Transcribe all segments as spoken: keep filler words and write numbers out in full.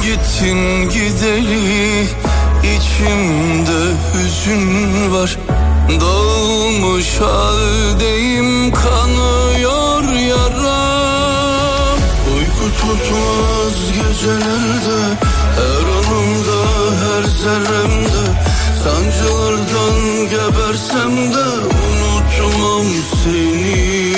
gittin gideli içimde hüzün var. Dağılmış haldeyim, kanıyor yaram. Uyku tutmaz gecelerde, her anımda her zerremde. Sancılardan gebersem de unutmam seni.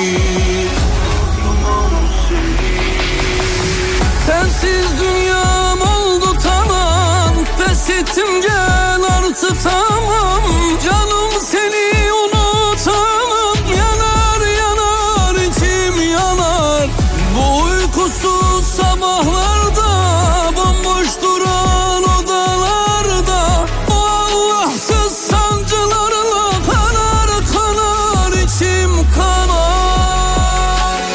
Sensiz dünyam oldu tamam, pes ettim gel artık tamam. Canım seni unutamam, yanar yanar içim yanar. Bu uykusuz sabahlarda, bomboş duran odalarda, o Allahsız sancılarla kanar kanar içim kanar.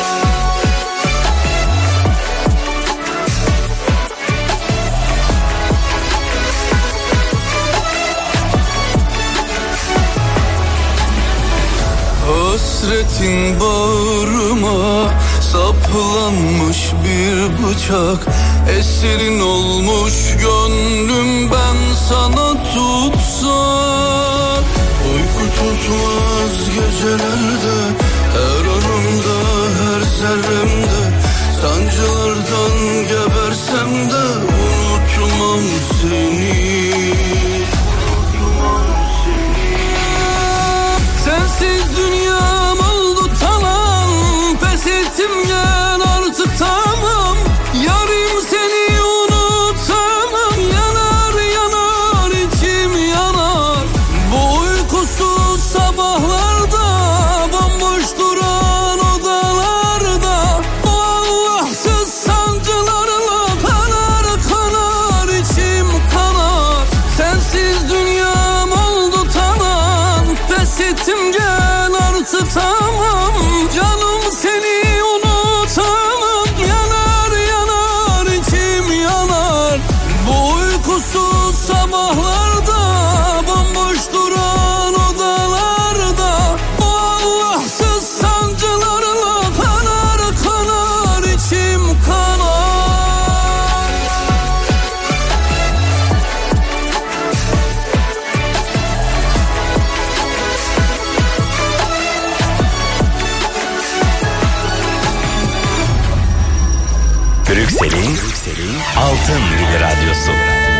Hasretin bağrıma saplanmış bir bıçak. Esirin olmuş gönlüm ben sana tutsak. Uyku tutmaz gecelerde, her anımda her zerremde. Sancılardan gebersem de unutmam seni. Sensiz dünyam oldu tamam, pes ettim gel artık tamam. Yarim seni unutamam, yanar yanar içim yanar. Bu uykusuz sabahlarda, bomboş duran odalarda, o Allahsız sancılarla kanar kanar içim kanar. Sensiz dünyam oldu tamam, pes ettim gel artık tamam. Canım seni unutamam, yanar yanar içim yanar. Bu uykusuz sabahlarda, bomboş duran odalarda, o Allahsız sancılarla kanar kanar içim kanar. Brüksel'in Altın Dili Radyosu.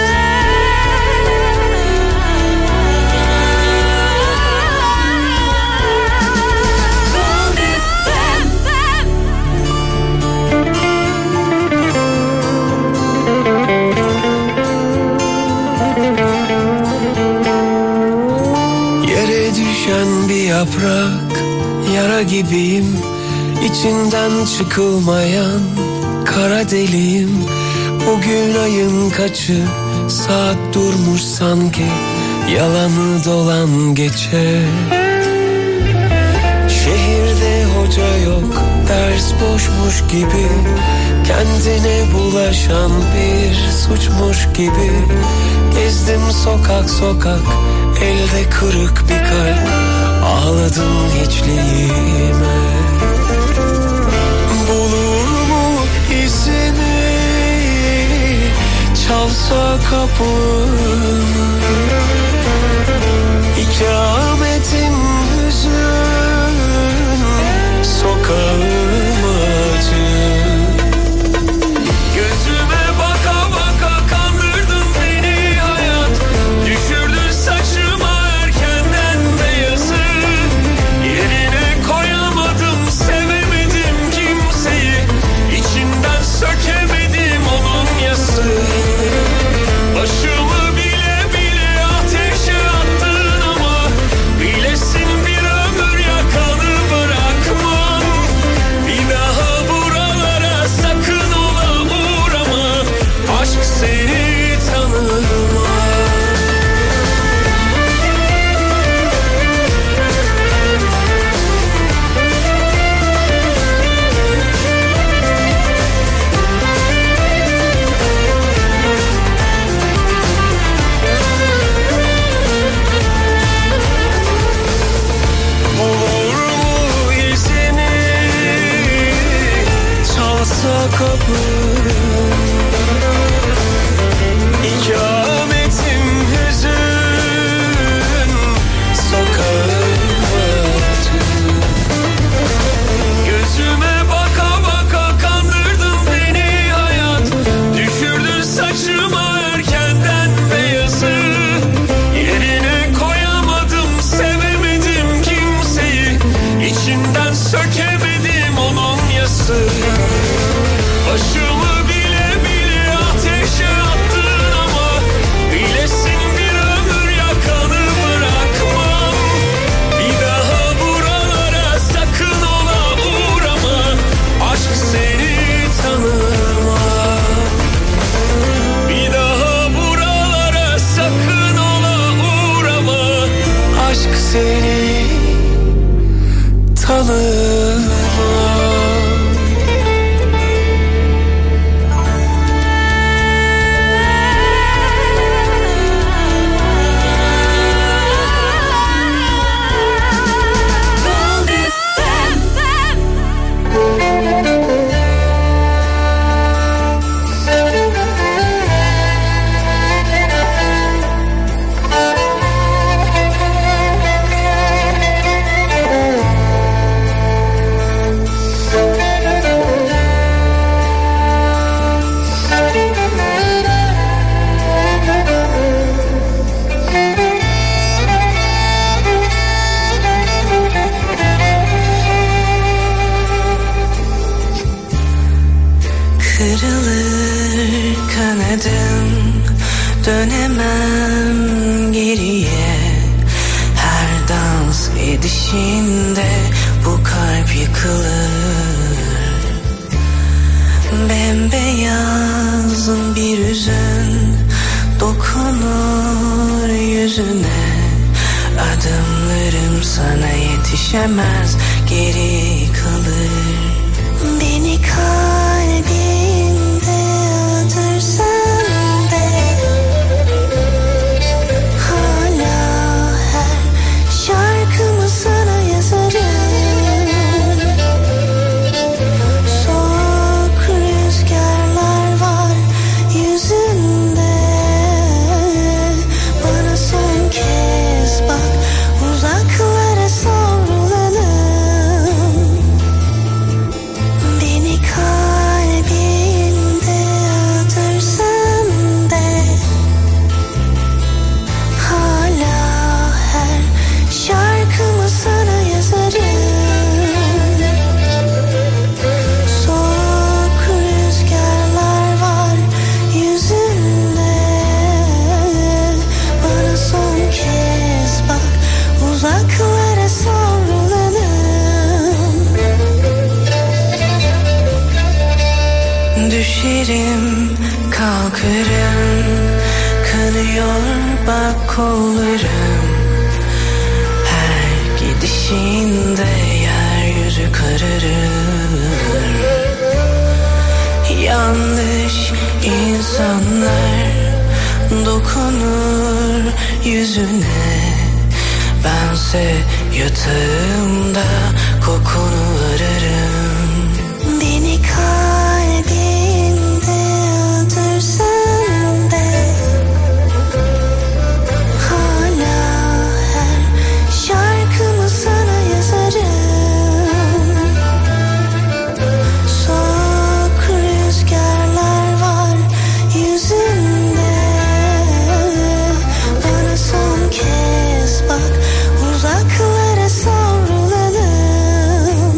Yere düşen bir yaprak, yara gibiyim. İçinden çıkılmayan kara deliyim. Bugün ayın kaçı, saat durmuş sanki, yalanı dolan geçer. Şehirde hoca yok, ders boşmuş gibi, kendine bulaşan bir suçmuş gibi. Gezdim sokak sokak, elde kırık bir kalp, ağladım hiçliğime. Bulur mu izini, çalsa kapım, ikametim hüzün, sokağım acı. Gözüme baka baka kandırdın beni hayat, düşürdün saçıma erkenden beyazı. Yerine koyamadım, sevemedim kimseyi, içinden sökemedim onun yası. Başımı bile bile ateşe attın ama bilesin bir ömür yakanı bırakmam. Bir daha buralara sakın ola uğrama, aşk seni tanımaz. Bulur mu izini, çalsa kapım, kırılır kanadım, dönemem geriye. Her dans edişinde bu kalp yıkılır. Bembeyaz bir hüzün dokunur yüzüne. Adımlarım sana yetişemez, geri kalır. Beni kalbinde öldürsen de hala her şarkımı sana yazarım. Soğuk rüzgarlar var yüzünde. Bana son kez bak, uzaklara savrulalım. Beni kalbinde öldürsen de hala her şarkımı sana yazarım. Soğuk rüzgarlar var yüzünde. Bana son kez bak, uzaklara savrulalım. Düşerim, kalkarım, kanıyor bak kollarım. Her gidişinde yeryüzü kararır. Yanlış insanlar dokunur yüzüne. Bense yatağımda kokunu ararım. Beni kalbinde öldürsen de hala her şarkımı sana yazarım. Soğuk rüzgarlar var yüzünde. Bana son kez bak, uzaklara savrulalım.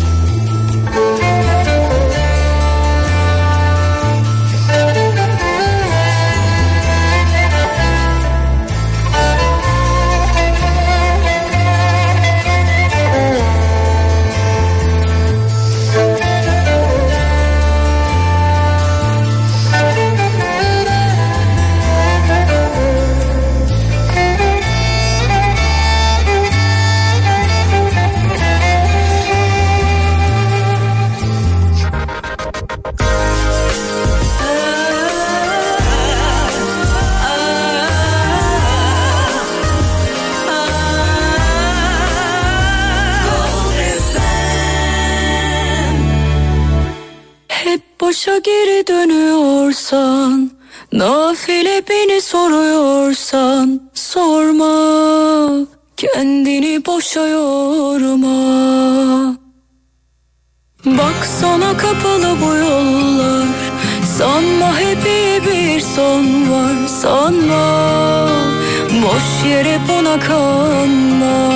Hep boşa geri dönüyorsan, nafile beni soruyorsan, sorma, kendini boşa yorma. Baksana kapalı bu yollar, sanma hep iyi bir son var, sanma, boş yere buna kanma.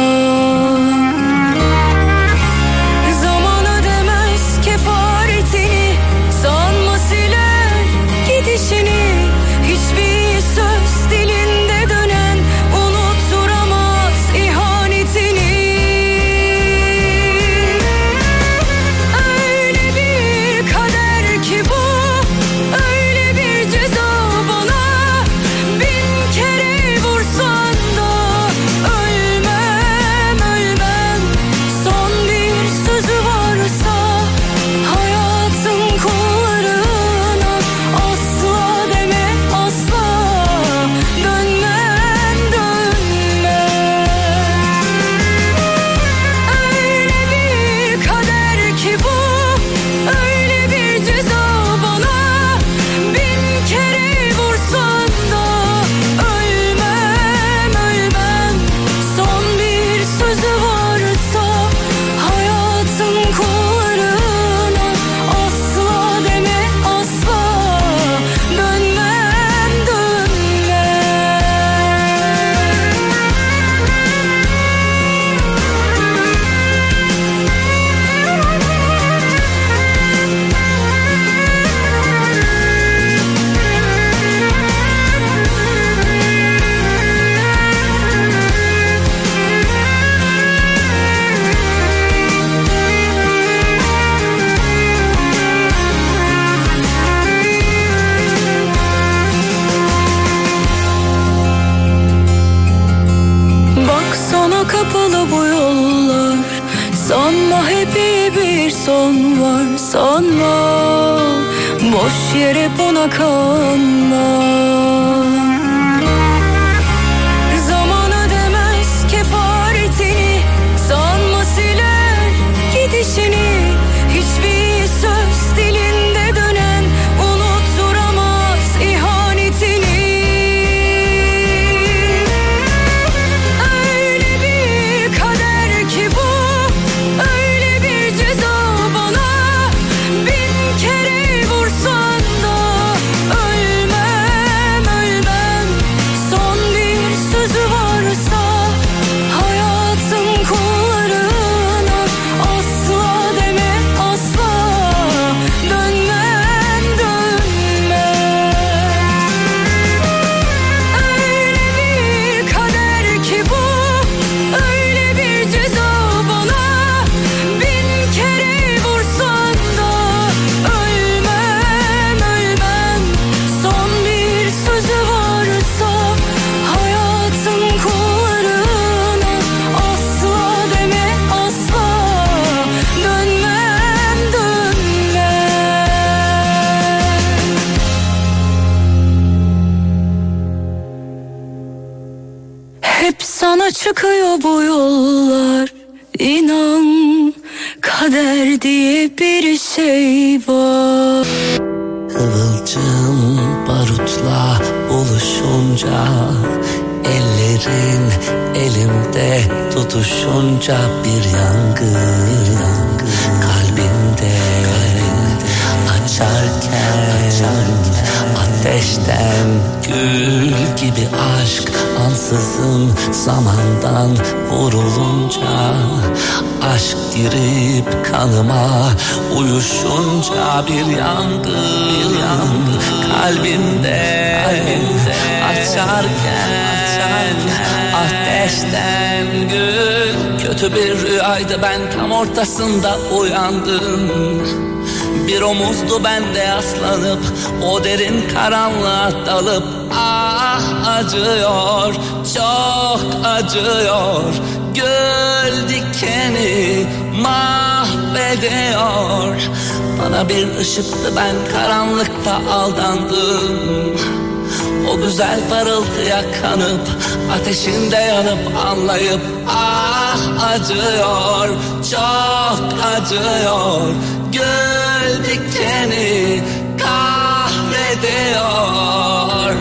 Zaman ödemez kefaretini, sanma siler gidişini. Hiçbir söz dilinde dönen unutturamaz ihanetini. Öyle bir kader ki bu, öyle bir ceza bana. Bin kere vursan da ölmem. son var sanma, boş yere buna kanma. Zamanı demez kefaretini, sanma siler gidişini. Hiçbir söz dilinde dönen unutturamaz ihanetini. Öyle bir kader ki bu, öyle bir ceza bana. Bin kere vursan da ölmem, ölmem. Son bir sözü varsa hayatın kullarına, asla deme asla, dönmem dönmem. Öyle bir kader ki bu, öyle bir ceza bana. Bin kere vursan da ölmem, ölmem. Son bir sözü varsa hayatın kullarına, asla deme asla, dönmem dönmem. Hep sana çıkıyor bu yollar, inan kader diye bir şey var. Kıvılcım barutla buluşunca, ellerin elimde tutuşunca bir yangın kalbimde açarken, ateşten gül gibi aşk ansızın zamandan vurulunca, aşk girip kanıma uyuşunca bir yangın, bir yangın kalbimde, kalbimde açarken, ateşten gül. Kötü bir rüyaydı, ben tam ortasında uyandım. Bir omuzdu bende yaslanıp, o derin karanlığa dalıp, ah acıyor, çok acıyor. Gül dikeni mahvediyor. Bana bir ışıktı, ben karanlıkta aldandım. O güzel parıltıya kanıp, ateşinde yanıp anlayıp, ah acıyor, çok acıyor. Gül dikeni kahrediyor.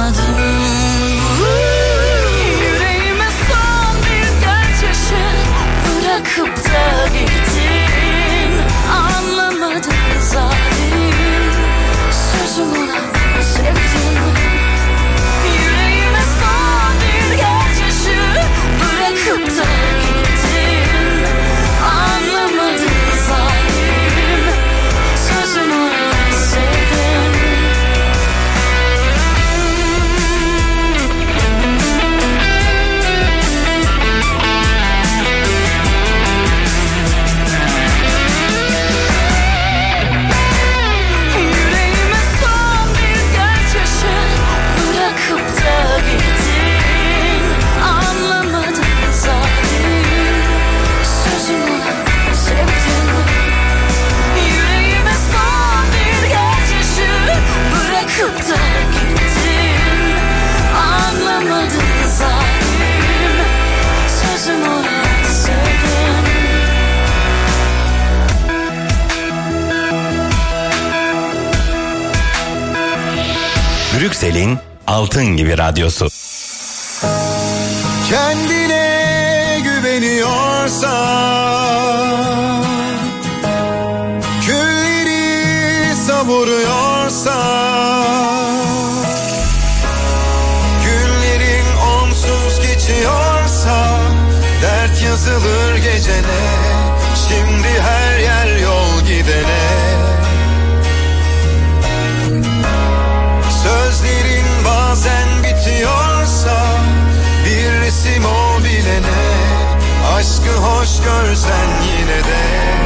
anlamadım. Yüreğime son bir dert yaşı bırakıp da gittin. Anlamadım zalim, sözüm ona sevdim. Yüreğime son bir dert yaşı bırakıp da gittin. Anlamadım zalim, sözüm ona sevdim. Yüreğime son bir dert yaşı bırakıp da gittin. Anlamadım zalim, sözüm ona sevdim. Yüreğime son bir dert yaşı bırakıp da gittin. Anlamadım zalim, sözüm ona sevdim. Brüksel'in altın gibi radyosu. Kendine güveniyorsan, külleri savuruyorsan, günlerin onsuz geçiyorsa, dert yazılır gecene, şimdi her yer yol gidene. Sözlerin bazen bitiyorsa, bir resim o bilene, aşkı hoş görsen yine de.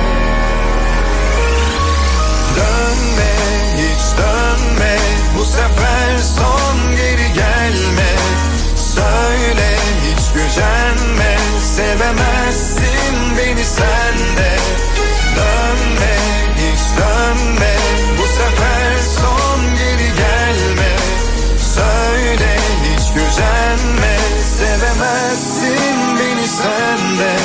Dönme, hiç dönme, bu sefer son geri gelme. Söyle, hiç gücenme, sevemezsin beni sen de. Dönme, hiç dönme, bu sefer son geri gelme. Söyle, hiç gücenme, sevemezsin beni sen de.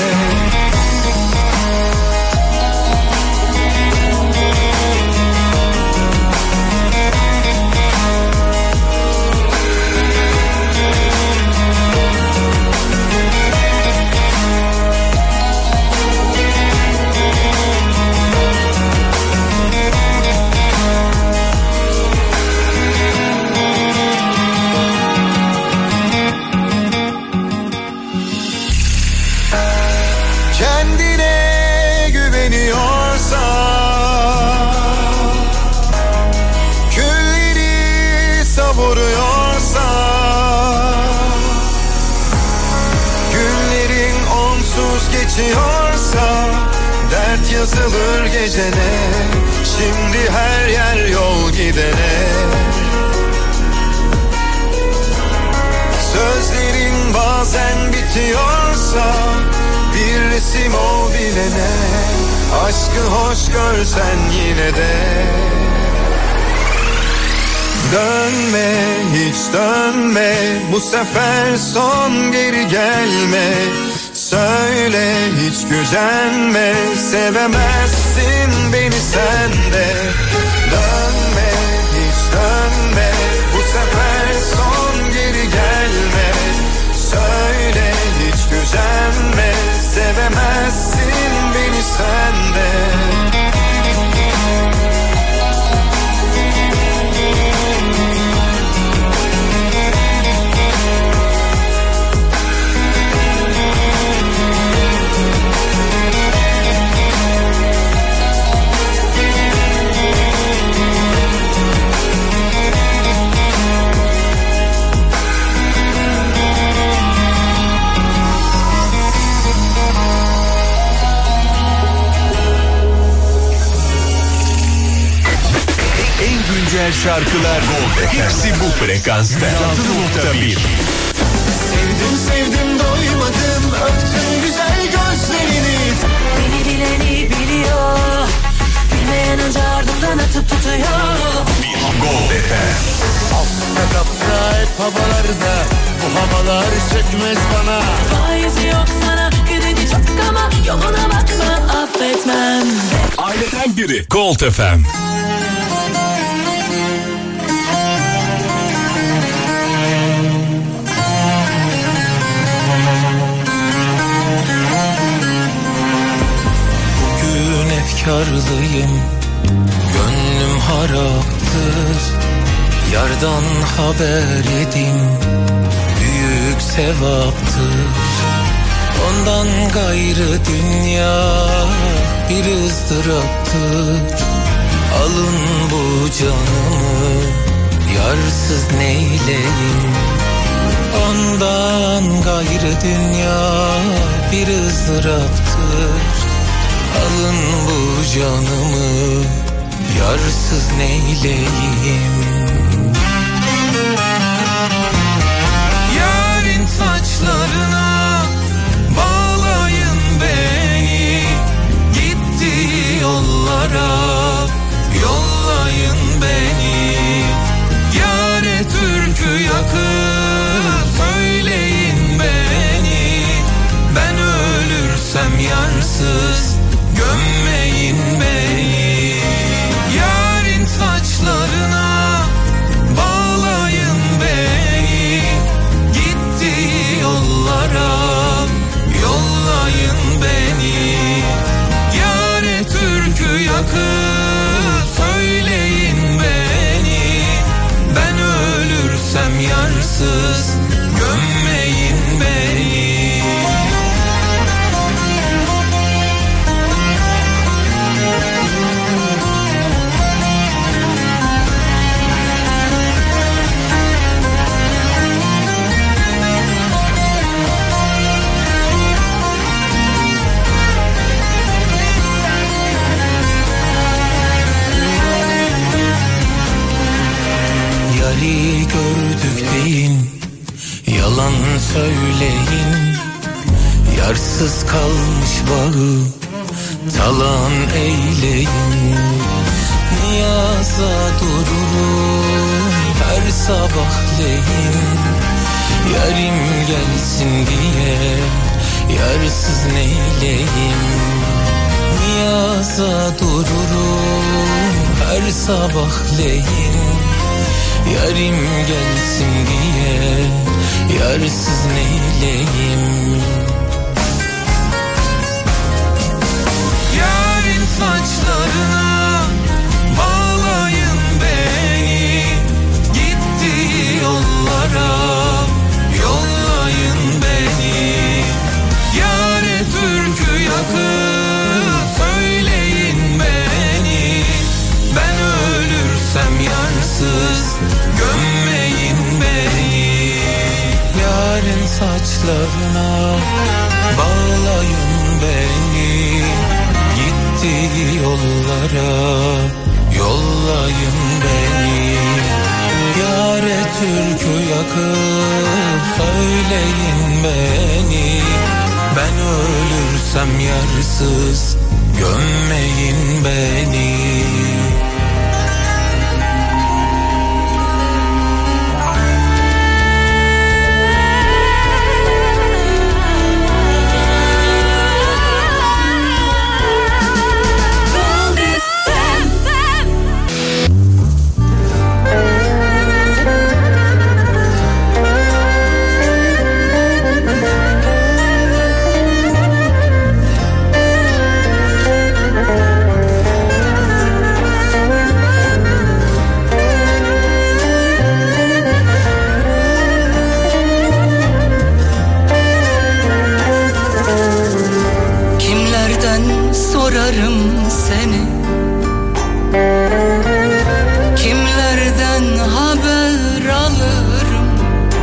Kendine güveniyorsan, külleri savuruyorsan, günlerin onsuz geçiyorsa, dert yazılır gecene, şimdi her yer yol gidene. Sözlerin bazen bitiyorsa, bir resim o bilene, aşkı hoş görsen yine de. Dönme, hiç dönme, bu sefer son geri gelme. Söyle, hiç gücenme, sevemezsin beni sen de. Dönme, hiç dönme, bu sefer son geri gelme. Söyle, hiç gücenme, sevemezsin beni sen de. güncel şarkılar hepsi bu frekansta. altı nokta bir. Sevdim sevdim doymadım, öptüm güzel gözlerini. Beni bileni biliyor, bilmeyen önce ardından atıp tutuyor. Gold F M. Hafta kapsa hep havalarda, bu havalar sökmez bana. Faizi yok sana, kredi çok ama yoluna bakma, affetmem. Aileden biri Gold F M. zarlıyım, gönlüm haraptır. Yardan haber edin, büyük sevaptır. Ondan gayrı dünya bir ızdıraptır. Alın bu canımı, yarsız neyleyim. Ondan gayrı dünya bir ızdıraptır. Alın bu canımı, yarsız neyleyim. Yarın saçlarına bağlayın beni, gittiği yollara yollayın beni. Yâre türkü yakıp söyleyin beni. Ben ölürsem yarsız gömmeyin beni. Yarın saçlarına bağlayın beni, gittiği yollara yollayın beni. Yâre türkü yakıp söyleyin beni. Ben ölürsem yarsız gömmeyin beni. Yari gördük deyin, yalan söyleyin. Yarsız kalmış bağı talan eyleyin. Niyaza dururum her sabahleyin. Yarim gelsin diye yarsız neyleyim. Niyaza dururum her sabahleyin. Yarim gelsin diye yarsız neyleyim. Yarın saçlarına bağlayın beni, gittiği yollara yollayın beni. Yâre türkü yakıp söyleyin beni. Ben ölürsem yarsız gömmeyin beni. Yarın saçlarına bağlayın beni, gittiği yollara yollayın beni. Yâre türkü yakıp söyleyin beni. Ben ölürsem yarsız gömmeyin beni. Sorarım seni, kimlerden haber alırım.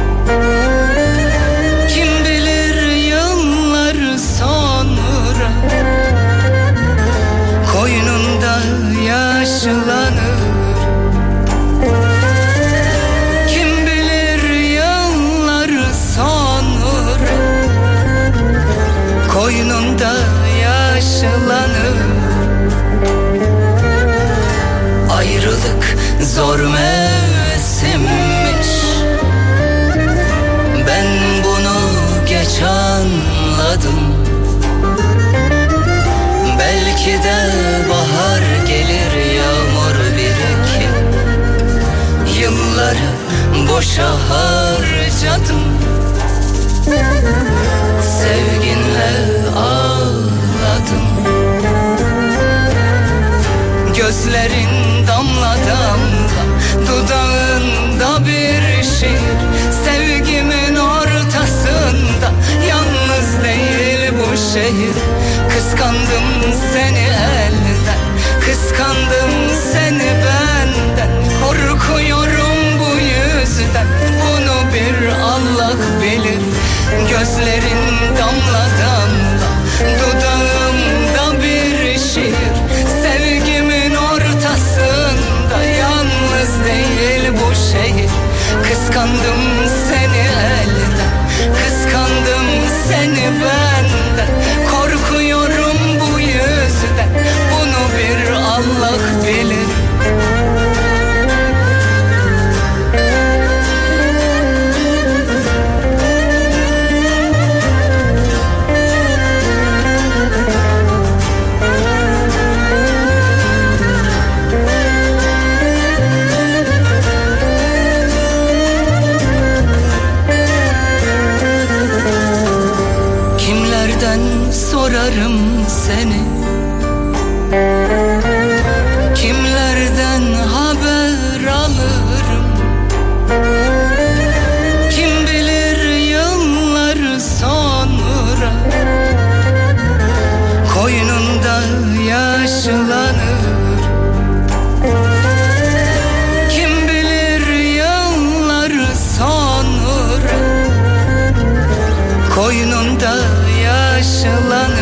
Kim bilir yıllar sonra koynunda yaşlanır. Kim bilir yıllar sonra koynunda yaşlanır. Ayrılık zor mevsimmiş, ben bunu geç anladım. Belki de bahar gelir, yağmur birikir. Yılları boşa harcadım, sevginle ağladım. Gözlerin damla damla, dudağında bir şiir. Sevgimin ortasında, yalnız değil bu şehir. Kıskandım seni elden, kıskandım seni benden. Korkuyorum bu yüzden, bunu bir Allah bilir. Gözlerin damla damla, dudağımda bir şiir. Sevgimin ortasında, yalnız değil bu şehir. Kıskandım seni elden, kıskandım seni benden. Korkuyorum bu yüzden, bunu bir Allah bilir. Sorarım seni, kimlerden haber alırım? Kim bilir yıllar sonra koynunda yaşlanır. Kim bilir yıllar sonra koynunda yaşlanır.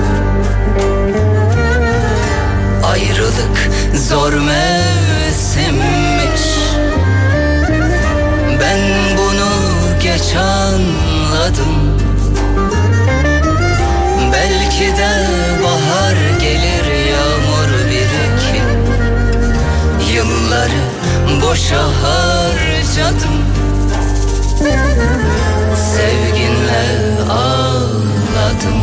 Ayrılık zor mevsimmiş, ben bunu geç anladım. Belki de bahar gelir, yağmur birikir. Yılları boşa harcadım, sevginle ağladım.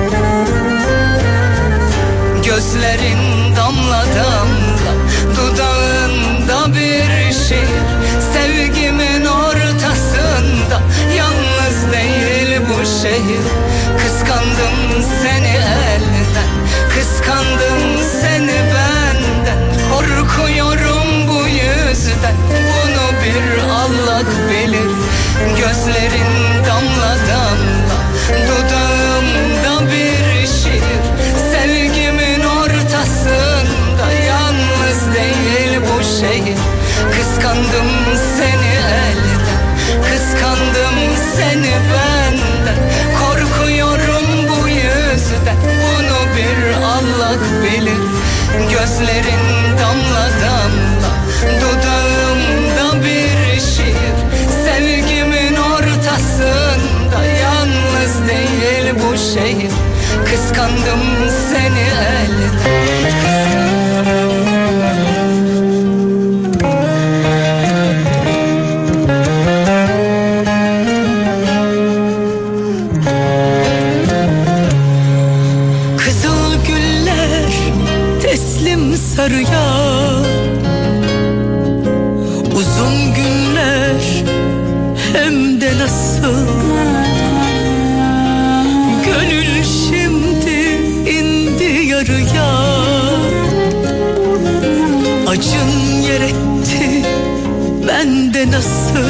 Gözlerin damla damla, dudağında bir şiir. Sevgimin ortasında, yalnız değil bu şehir. Kıskandım seni elden, kıskandım seni benden. Korkuyorum bu yüzden, bunu bir Allah bilir. Gözlerin damla damla, dudağımda bir şiir. Sevgimin ortasında, yalnız değil bu şehir. Kıskandım seni elden, kıskandım seni benden. Korkuyorum bu yüzden, bunu bir Allah bilir. Gözlerin damla damla, dudağımda bir şiir. Sevgimin ortasında, yalnız değil bu şehir. Kıskandım seni elden. Kızıl güller teslim sarıya, uzun günler hem de nasıl. Gönül şimdi indi yarıya, acın yer etti bende nasır.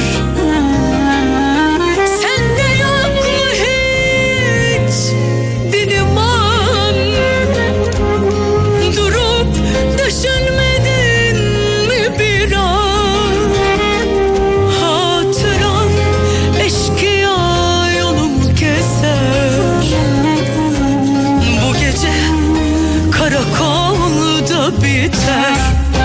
Sende yok mu hiç dilim an, durup düşünmedin mi bir an? Hatıran eşkıya yolumu gezer, bu gece karakolda biter.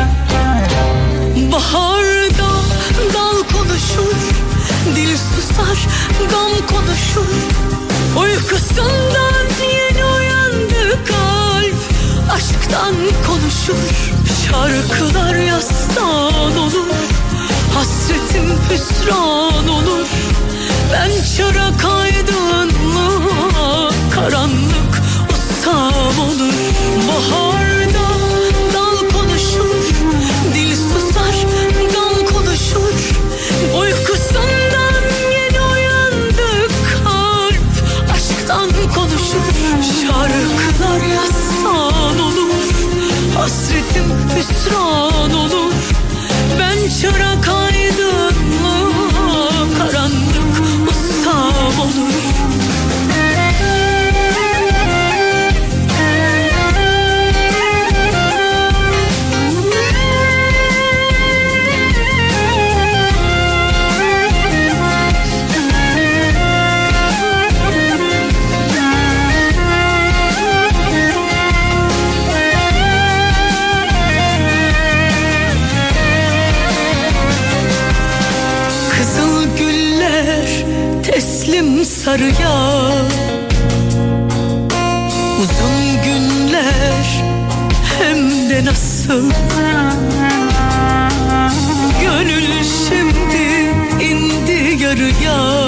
Baharda dal konuşur, dil susar, gam konuşur. Uykusundan yeni uyandı kalp, aşktan konuşur. Şarkılar yastan olur, hasretim hüsran olur. Ben çırak aydınlığa, karanlık ustam olur. Baharda dal konuşur, dil susar, gam konuşur. Uykusundan yeni uyandı kalp, aşktan konuşur. Şarkılar yastan olur, hasretim teslim sarıya. Uzun günler hem de nasıl. Gönül şimdi indi yarıya.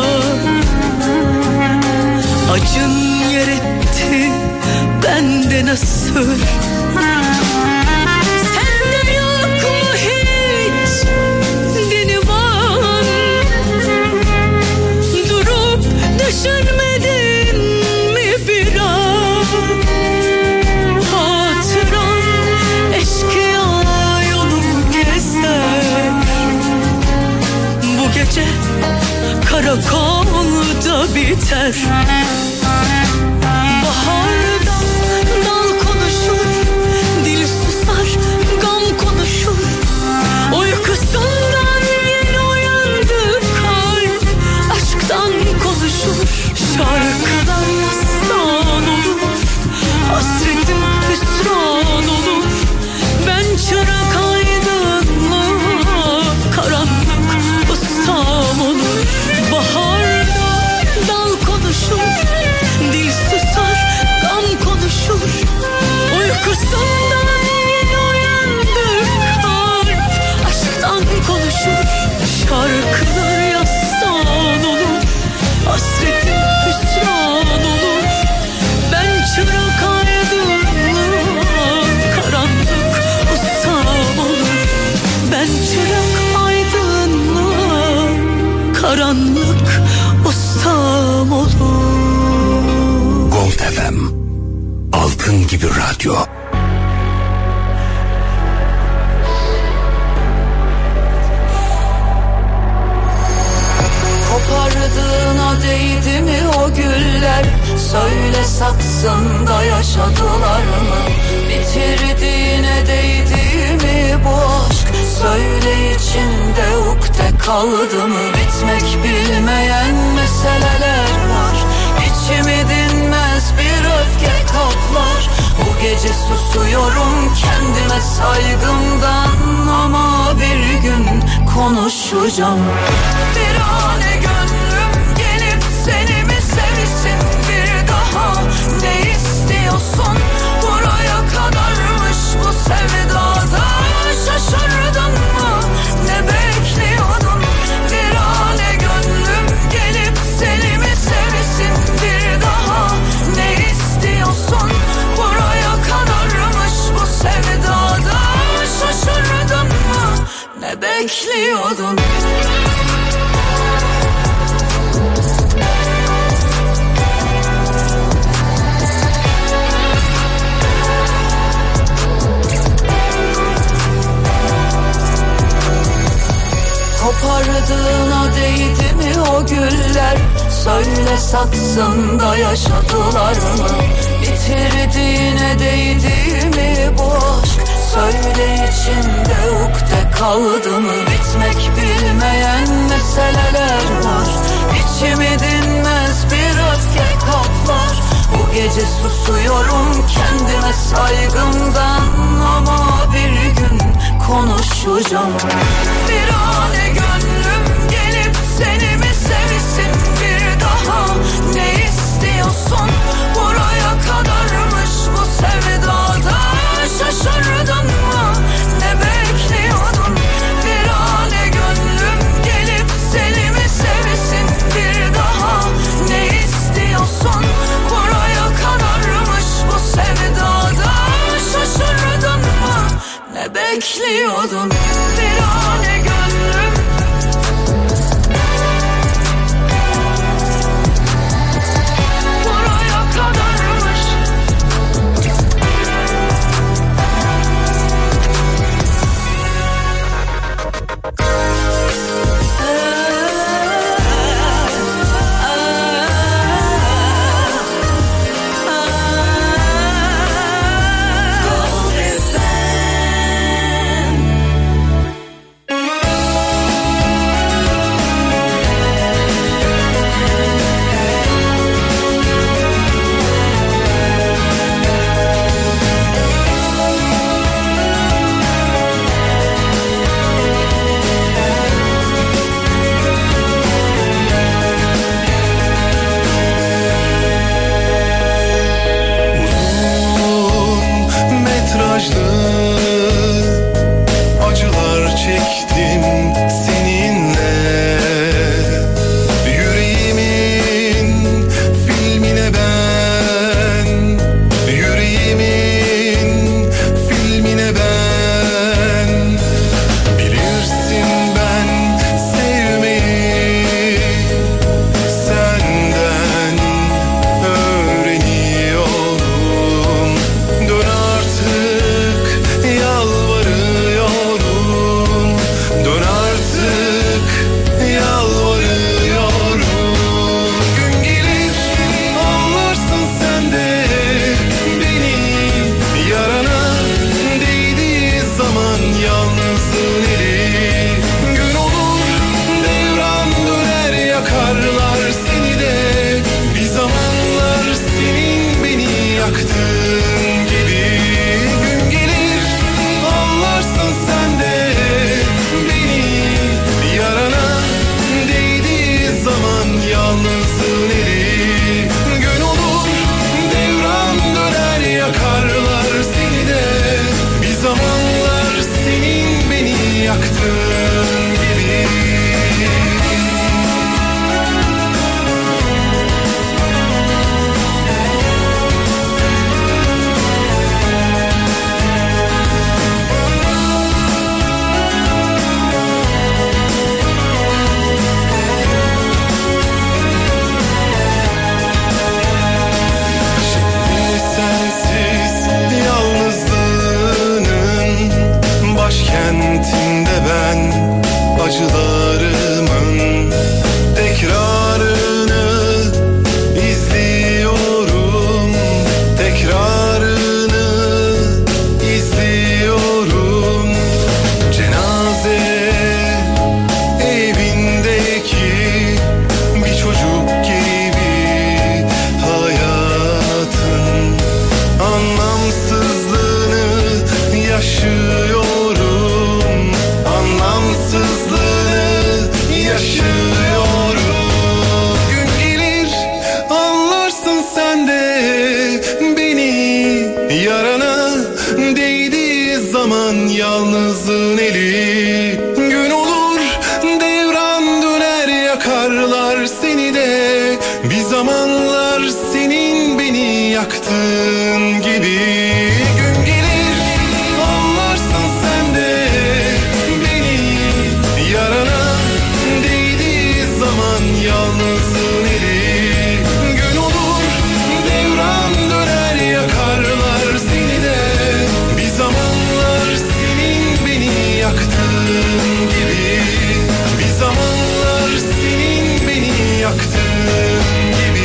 Acın yer etti bende nasıl. Sende yok mu hiç dinivan? Durup düşünmedin mi bir an? Hatıran eşkıya yolu gezer. Bu gece karakolda biter. Baharda dal konuşur, dil susar, gam konuşur. Uykusundan yeni uyandı kalp, aşktan konuşur. Şarkılar yastan olur, hasretim hüsran olur. Ben çırak aydınlığa, karanlık ustam olur. Baharda dal konuşur, dil susar, gam konuşur. Uykusundan yeni uyandı kalp, aşktan konuşur. Şarkılar yastan olur, hasretim hüsran olur. Ben çırak aydınlığa, karanlık ustam olur. Ben çırak aydınlığa, karanlık ustam olur. Gold F M, altın gibi radyo. Kopardığına değdi mi o güller? Söyle saksında yaşadılar mı? Bitirdiğine değdi mi bu aşk? Söyle içinde ukde kaldı mı? Bitmek bilmeyen meseleler var. İçimi dinmez bir öfke kaplar. Bu gece susuyorum kendime saygımdan. Ama bir gün konuşacağım. Bir ane gönlüm gelip seni mi sevsin bir daha? Ne istiyorsun? Buraya kadarmış bu sevdada. Şaşırdın mı? Ne bekliyordun? Bir ane gönlüm gelip seni mi sevsin bir daha? Ne istiyorsun? Buraya kadarmış bu sevdada. Şaşırdın mı? Ne bekliyordun? Kopardığına değdi mi o güller? Söyle saksında yaşadılar mı? Bitirdiğine değdi mi bu aşk? Söyle içinde ukde kaldı mı? Bitmek bilmeyen meseleler var. İçimi dinmez bir öfke kaplar. Bu gece susuyorum kendime saygımdan. Ama bir gün konuşacağım. Bir ane gönlüm gelip seni mi sevsin bir daha? Ne istiyorsun? Buraya kadarmış bu sevdada. Şaşırdın mı? Ne bekliyordun? Bir ane gönlüm gelip seni mi sevsin bir daha? Ne istiyorsun? Buraya kadarmış bu sevdada. Şaşırdın mı? Ne bekliyordun? Bir ane gönlüm buraya kadarmış. yaktığın gibi. Gün gelir anlarsın sen de beni, yarana değdiği zaman yalnızlığın erir. Gün olur devran döner, yakarlar seni de. Bir zamanlar senin beni yaktığın gibi, bir zamanlar senin beni yaktığın gibi.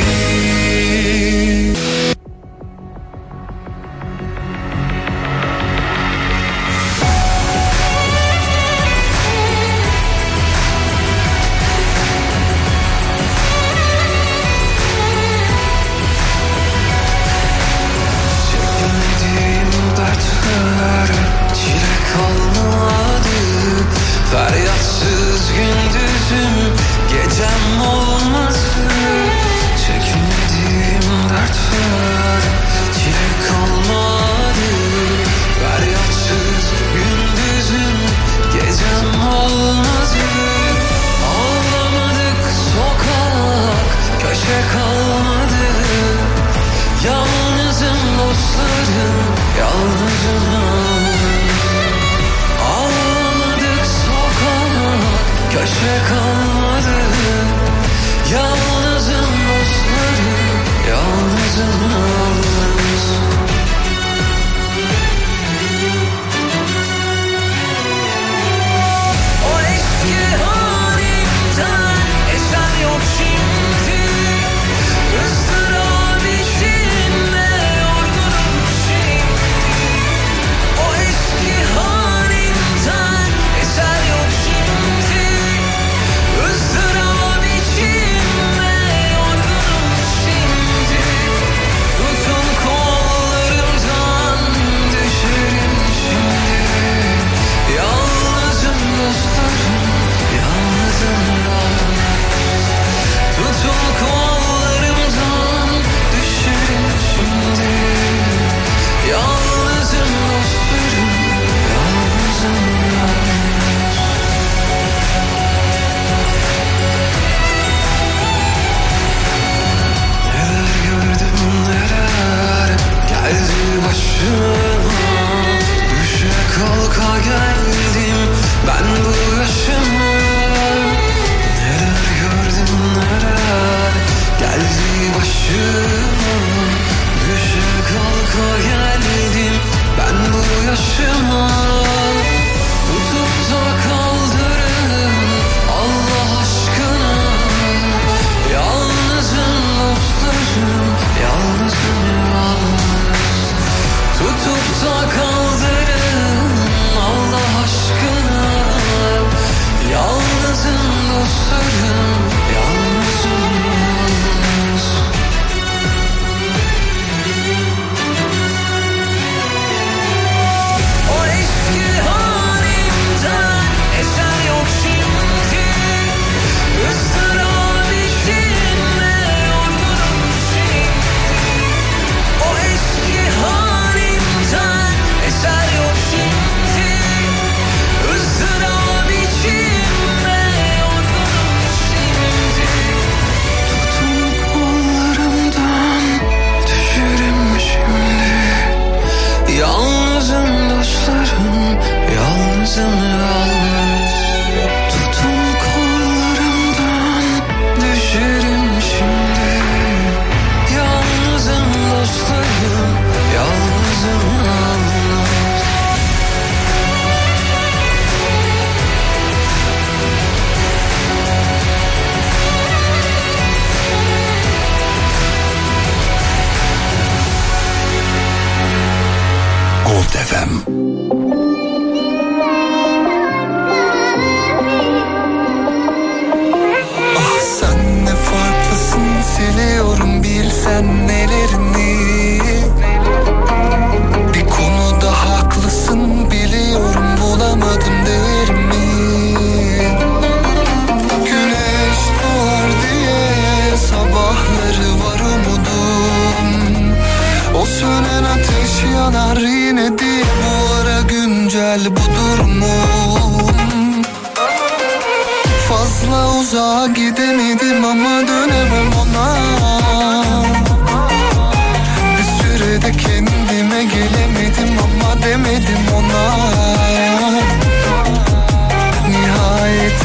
Çekmediğim dertler çile kalmadı. Feryatsız gündüzüm gecem olmadı. Çekmediğim dertler çile kalmadı. Feryatsız gündüzüm gecem olmadı. Ağlamadık sokak köşe kalmadı. Yalnızım dostlarım, yalnızım yalnız. Ağlamadık sokak köşe kalmadı. Yalnızım dostlarım, yalnızım yalnız. O eski halimden eser yok şimdi. Izdırap içinde yorgunum şimdi. O eski halimden eser yok şimdi. Izdırap içinde yorgunum şimdi. Tutun kollarımdan düşerim şimdi. Yalnızım dostlarım, yalnızım yalnız. Tutun kollarımdan düşerim şimdi. Yalnızım dostlarım, yalnızım yalnız. Neler gördüm neler geldi başıma. Düşe kalka geldim ben bu yaşıma. Neler gördüm neler geldi başıma. Düşe kalka geldim ben bu yaşıma. Tutup da kaldırın Allah aşkına. Yalnızım dostlarım, yalnızım yalnız. Tutup da kaldırın Allah aşkına. Yalnızım dostlarım, yalnızım yalnız. O eski halimden eser yok şimdi. Izdırap içinde yorgunum şimdi. O eski halimden eser yok şimdi. Izdırap içinde yorgunum şimdi. Tutun kollarımdan düşerim şimdi. Yalnızım dostlarım, yalnızım yalnız. Tutun kollarımdan düşerim şimdi. Yalnızım dostlarım, yalnızım yalnız. Gold F M. Ah sen ne farklısın, siliyorum bilsen nelerini. Bir konuda haklısın, biliyorum bulamadım değerimi. Güneş doğar diye sabahları var umudum. O sönen ateş yanar yine diye bu ara güncel bu durumum. Fazla uzağa gidemedim ama dönemem ona. Bir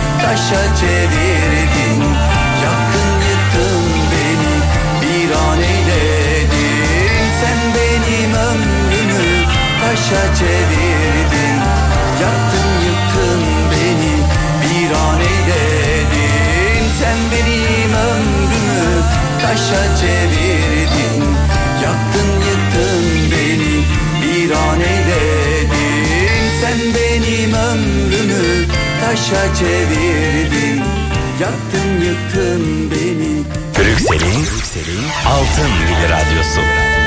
taşa çevirdin. Yaktın yıktın beni, bir an eyledin. Sen benim ömrümü taşa çevirdin. Yaktın yıktın beni, bir an eyledin. Sen benim ömrümü başa çevirdin. Yaktın yıktın beni. Brüksel'in Brüksel'in Altın Mili Radyosu.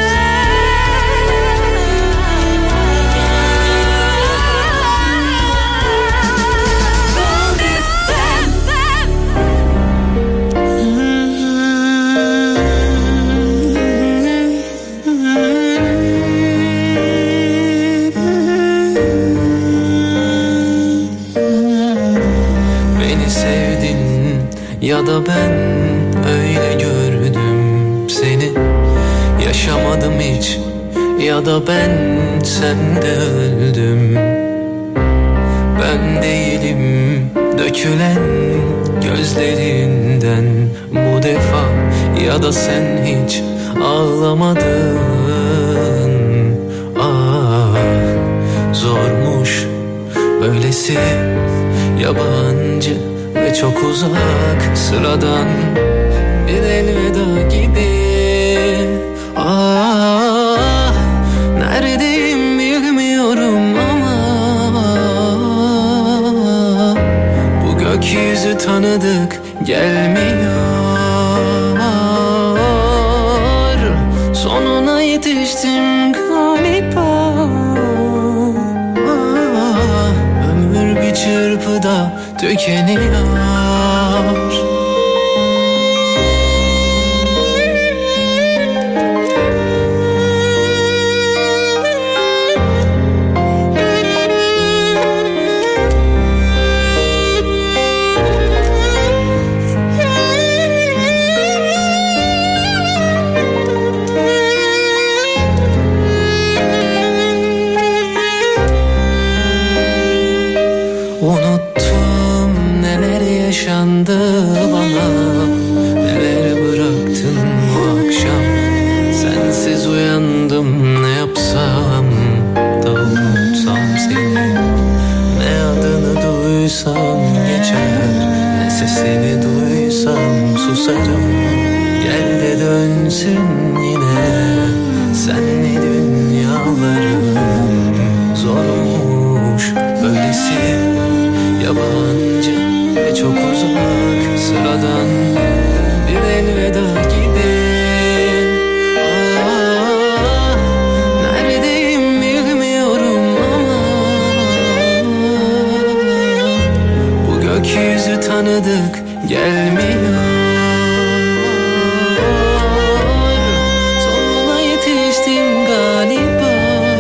Beni sevdin ya da ben öyle gördüm seni. Yaşamadım hiç ya da ben sende öldüm. Ben değilim dökülen gözlerinden bu defa, ya da sen hiç ağlamadın. Ah, zormuş böylesi, yabancı ve çok uzak, sıradan bir elveda gibi. Ah, neredeyim bilmiyorum ama bu gökyüzü tanıdık gelmiyor. Sonuna yetiştim galiba. Ah, ömür bir çırpıda tükeniyor. Unuttum neler yaşandı bana, neler bıraktın bu akşam. Sensiz uyandım, ne yapsam da unutsam seni. Ne adını duysam geçer, ne sesini duysam susarım. Gel de dönsün yine senli dünyalarım. Zormuş böylesi, yabancı ve çok uzak, sıradan bir elveda gibi. Ah, neredeyim bilmiyorum ama bu gökyüzü tanıdık gelmiyor. Sonuna yetiştim galiba.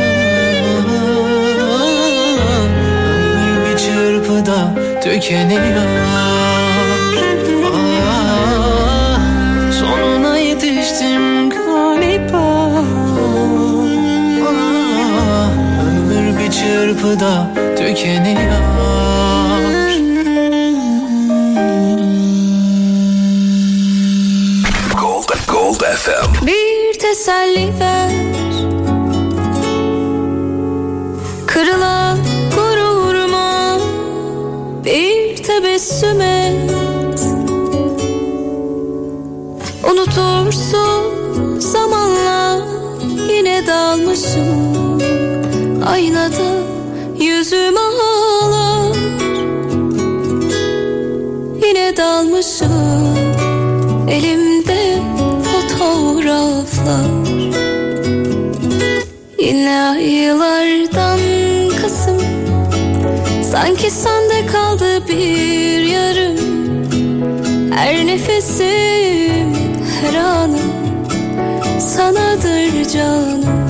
Ömür bir çırpıda tükeniyor. Ah, sonuna yetiştim galiba. Ah, ömür bir çırpıda tükeniyor. Gold, Gold F M. Bir teselli ver, kırılan gururuma bir tebessüm et. Unutursun zamanla, yine dalmışım aynada yüzüm ağlar. Yine dalmışım elimde fotoğraflar. Yine aylardan Kasım, sanki sende kaldı bir yarım. Her nefesim, her anım sanadır canım.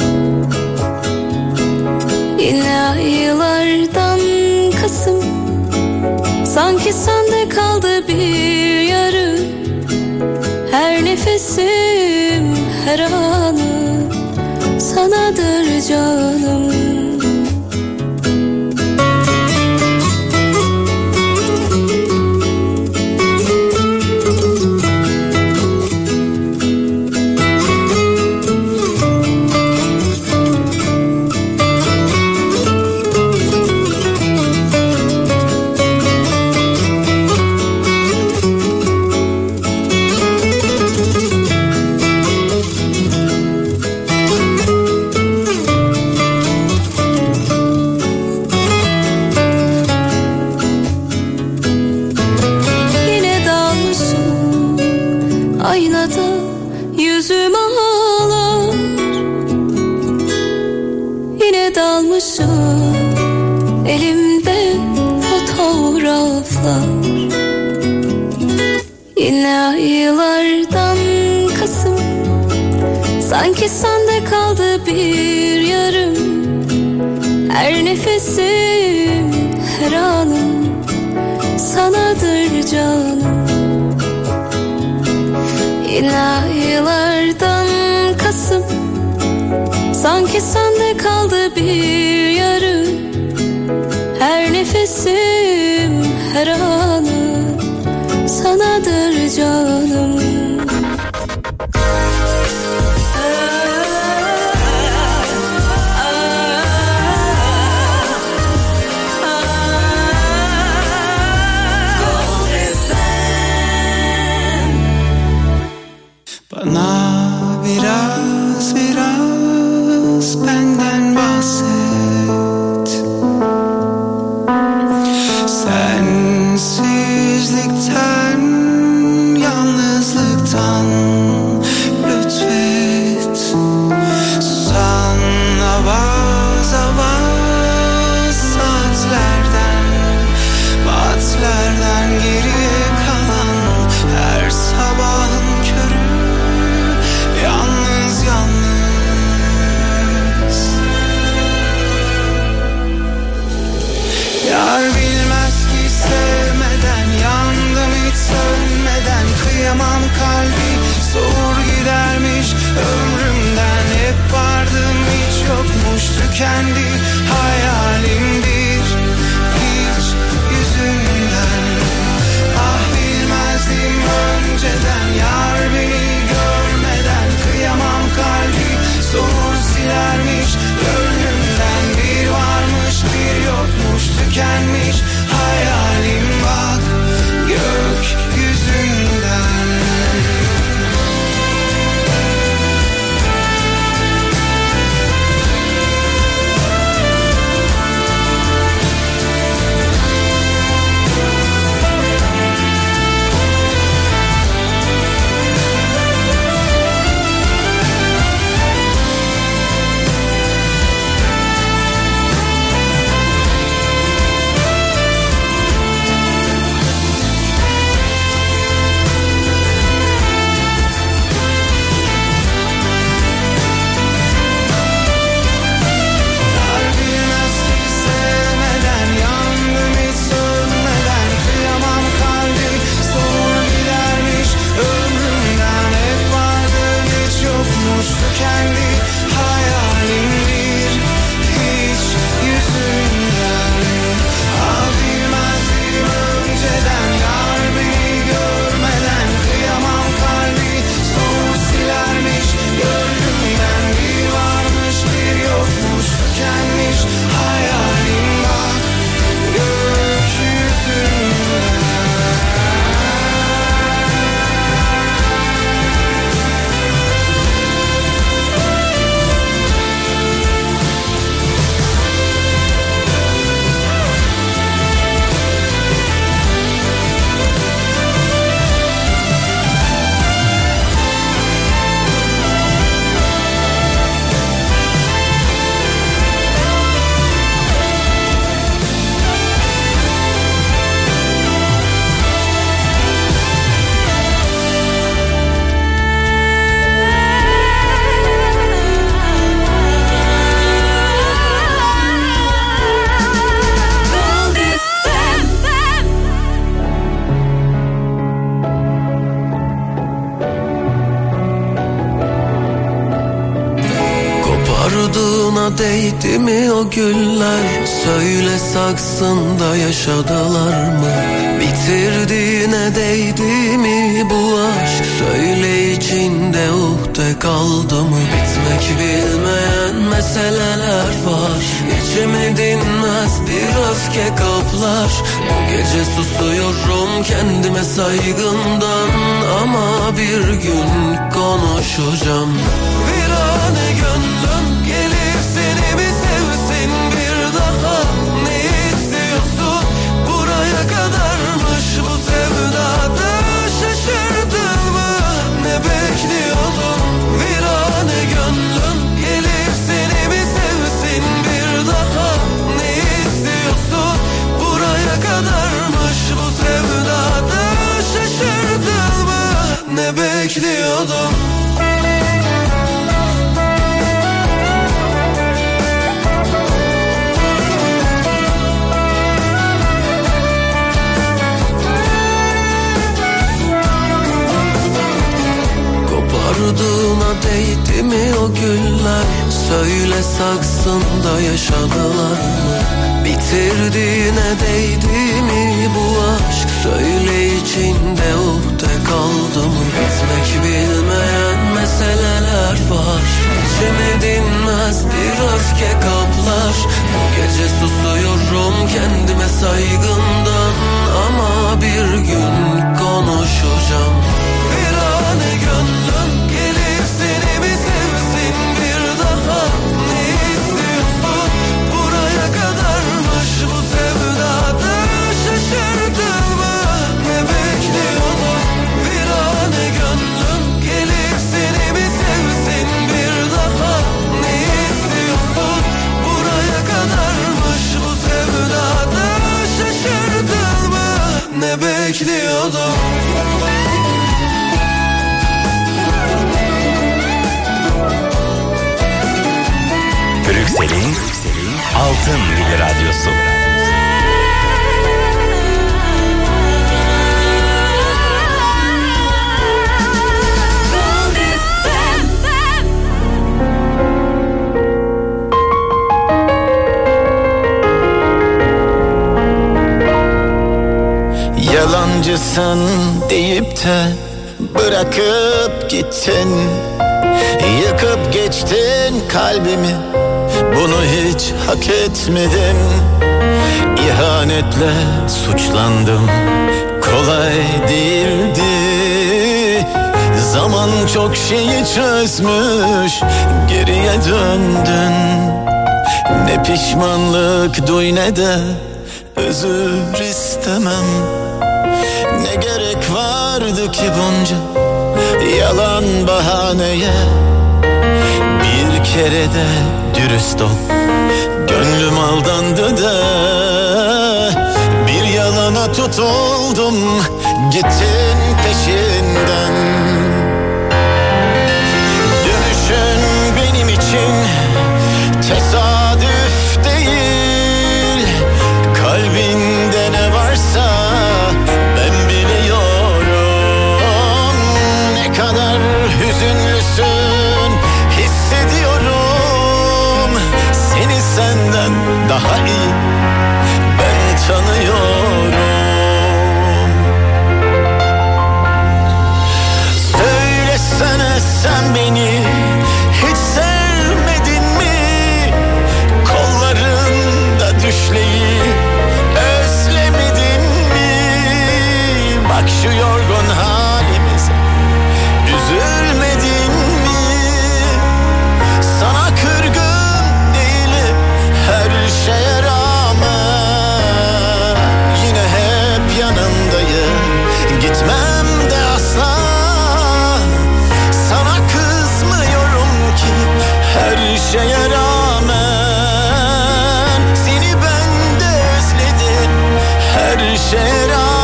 Yine aylardan Kasım, sanki sende kaldı bir yarım. Her nefesim, her anım sanadır canım. ağlar. Yine aylardan Kasım, sanki sende kaldı bir yarım. Her nefesim, her anım sanadır canım. Yine aylardan Kasım, sanki sende kaldı bir yarım. Her nefesim, her anım sanadır canım. Bana biraz biraz benden bahset. Sensizlikten, yalnızlıktan lütfet. Susan avaz avaz saatlerden, vaatlerden geriye kalan her sabahın körü. Yalnız yalnız. Yar bilmez ki sevmeden, yandım hiç sönmeden. Kıyamam kalbi soğur gidermiş ömrümden. Hep vardım hiç yokmuş tükendi hayalimdir hiç yüzünden. Ah bilmezdim önceden, yar beni görmeden. Kıyamam kalbi soğur silermiş gönlümden. Bir varmış bir yokmuş tükenmiş hayalim, bak gökyüzünden. Kendi hayalimdir hiç yüzünden. Ah bilmezdim önceden, yar beni görmeden. Kıyamam kalbi soğur silermiş gönlümden. Bir varmış bir yokmuş tükenmiş hayalim, bak gökyüzünden. Kopardığına değdi mi o güller? Söyle saksında yaşadılar mı? Bitirdiğine değdi mi bu aşk? Söyle içinde uhde kaldı mı? Bitmek bilmeyen meseleler var. İçimi dinmez bir öfke kaplar. Bu gece susuyorum kendime saygımdan, ama bir gün konuşacağım. Virane gönlüm gelir seni mi sevsin bir daha? Ne istiyorsun? Buraya kadarmış bu sevdada. Şaşırdın mı? Ne bekliyordun? Virane gönlüm gelir seni mi sevsin bir daha? Ne istiyorsun? Buraya kadarmış bu sevdada. o güller? Söyle saksında yaşadılar mı? Bitirdiğine değdi mi bu aşk? Söyle içinde uhde kaldı mı? Bitmek bilmeyen meseleler var. İçimi dinmez bir öfke kaplar. Bu gece susuyorum kendime saygımdan, ama bir gün konuşacağım. Virane gönlüm gelir seni mi sevsin bir daha? Ne istiyorsun? Buraya kadarmış bu sevdada. Şaşırdın mı? Ne bekliyordun? Virane gönlüm gelir seni mi sevsin bir daha? Ne istiyorsun? Buraya kadarmış bu sevdada. Şaşırdın mı? Ne bekliyordun? Brüksel'in Altın Mili Radyosu. Yalancısın deyip de bırakıp gittin, yıkıp geçtin kalbimi, bunu hiç hak etmedim. İhanetle suçlandım, kolay değildi. Zaman çok şeyi çözmüş, geriye döndün. Ne pişmanlık duy ne de özür istemem. Ne gerek vardı ki bunca yalan bahaneye? Bir kere de dürüst ol, gönlüm aldandı da. Bir yalana tutuldum, gittin peşinden. Dönüşün benim için tesadüf değil. Kalbinde ne varsa ben biliyorum. Ne kadar hüzünlüsün hissediyorum. Seni senden daha iyi ben tanıyorum. Söylesene sen beni hiç sevmedin mi? Kollarında düşleyi özlemedin mi? Bak şu yorgun halimize üzülmedin mi? Sana kırgın değilim her şeye rağmen. Yine hep yanındayım, gitmem de asla. Sana kızmıyorum ki her şeye rağmen. Seni ben de özledim her şeye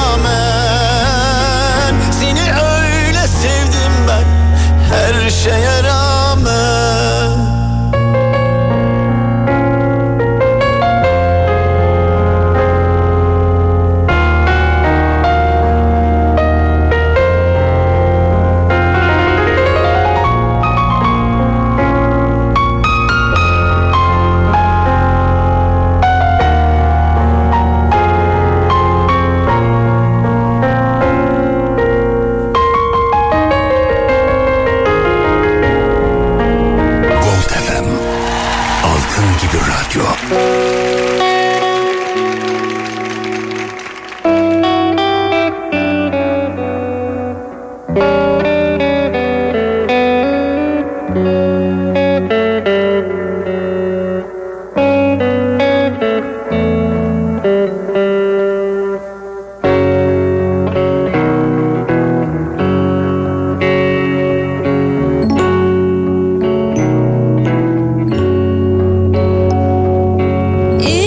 rağmen. Seni öyle sevdim ben her şeye rağmen. Gold F M, altın gibi radyo. İyi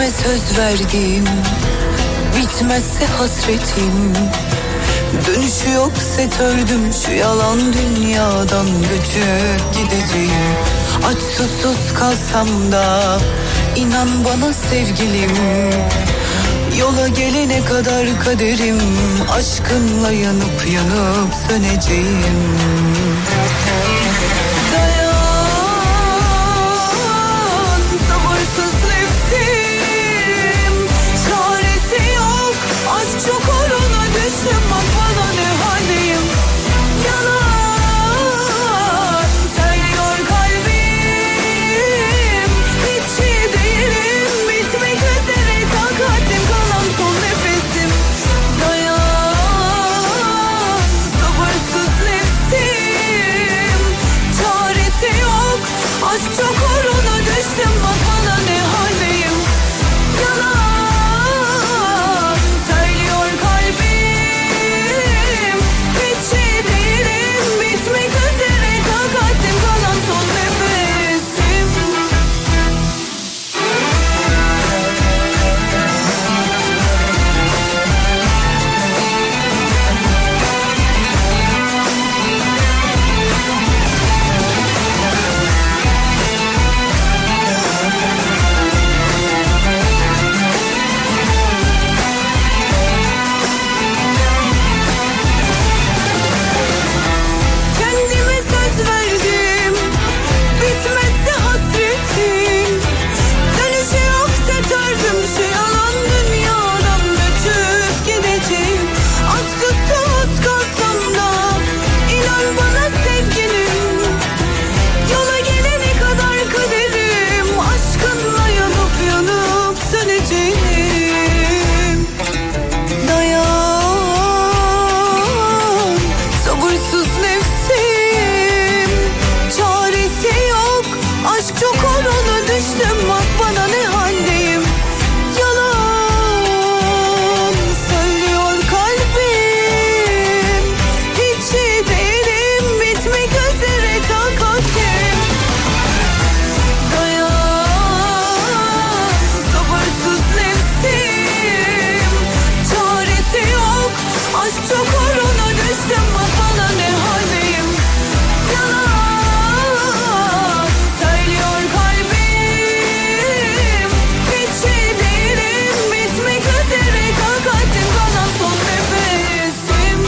Kendime söz verdim, bitmezse hasretim. Dönüşü yoksa öldüm, şu yalan dünyadan göçüp gideceğim. Aç susuz kalsam da inan bana sevgilim, yola gelene kadar kaderim, aşkınla yanıp yanıp söneceğim. Dayan, sabırsız nefsim, çaresi yok. Aşk çok uğruna düştüm, bak bana ne haldeyim. Yalan söylüyor kalbim, hiç iyi değilim. Bitmek üzere takatim, kalan son nefesim. Dayan, sabırsız nefsim, çaresi yok. Aşk çok uğruna düştüm, bak bana ne haldeyim. Yalan söylüyor kalbim, hiç iyi değilim. Bitmek üzere takatim, kalan son nefesim. Kendime söz verdim, bitmezse hasretim. Dönüşü yoksa tördüm, şu yalan dünyadan göçüp gideceğim. Aç susuz kalsam da inan bana sevgilim, yola gelene kadar kaderim, aşkınla yanıp yanıp söneceğim. Dayan, sabırsız nefsim, çaresi yok. Aşk çok uğruna düştüm, bak bana ne haldeyim. Yalan söylüyor kalbim, hiç iyi değilim. Bitmek üzere takatim. Dayan, sabırsız nefsim, çaresi yok. Aşk çok uğruna düştüm, bak bana ne haldeyim. Yalan söylüyor kalbim, hiç iyi değilim. Bitmek üzere takatim, kalan son nefesim.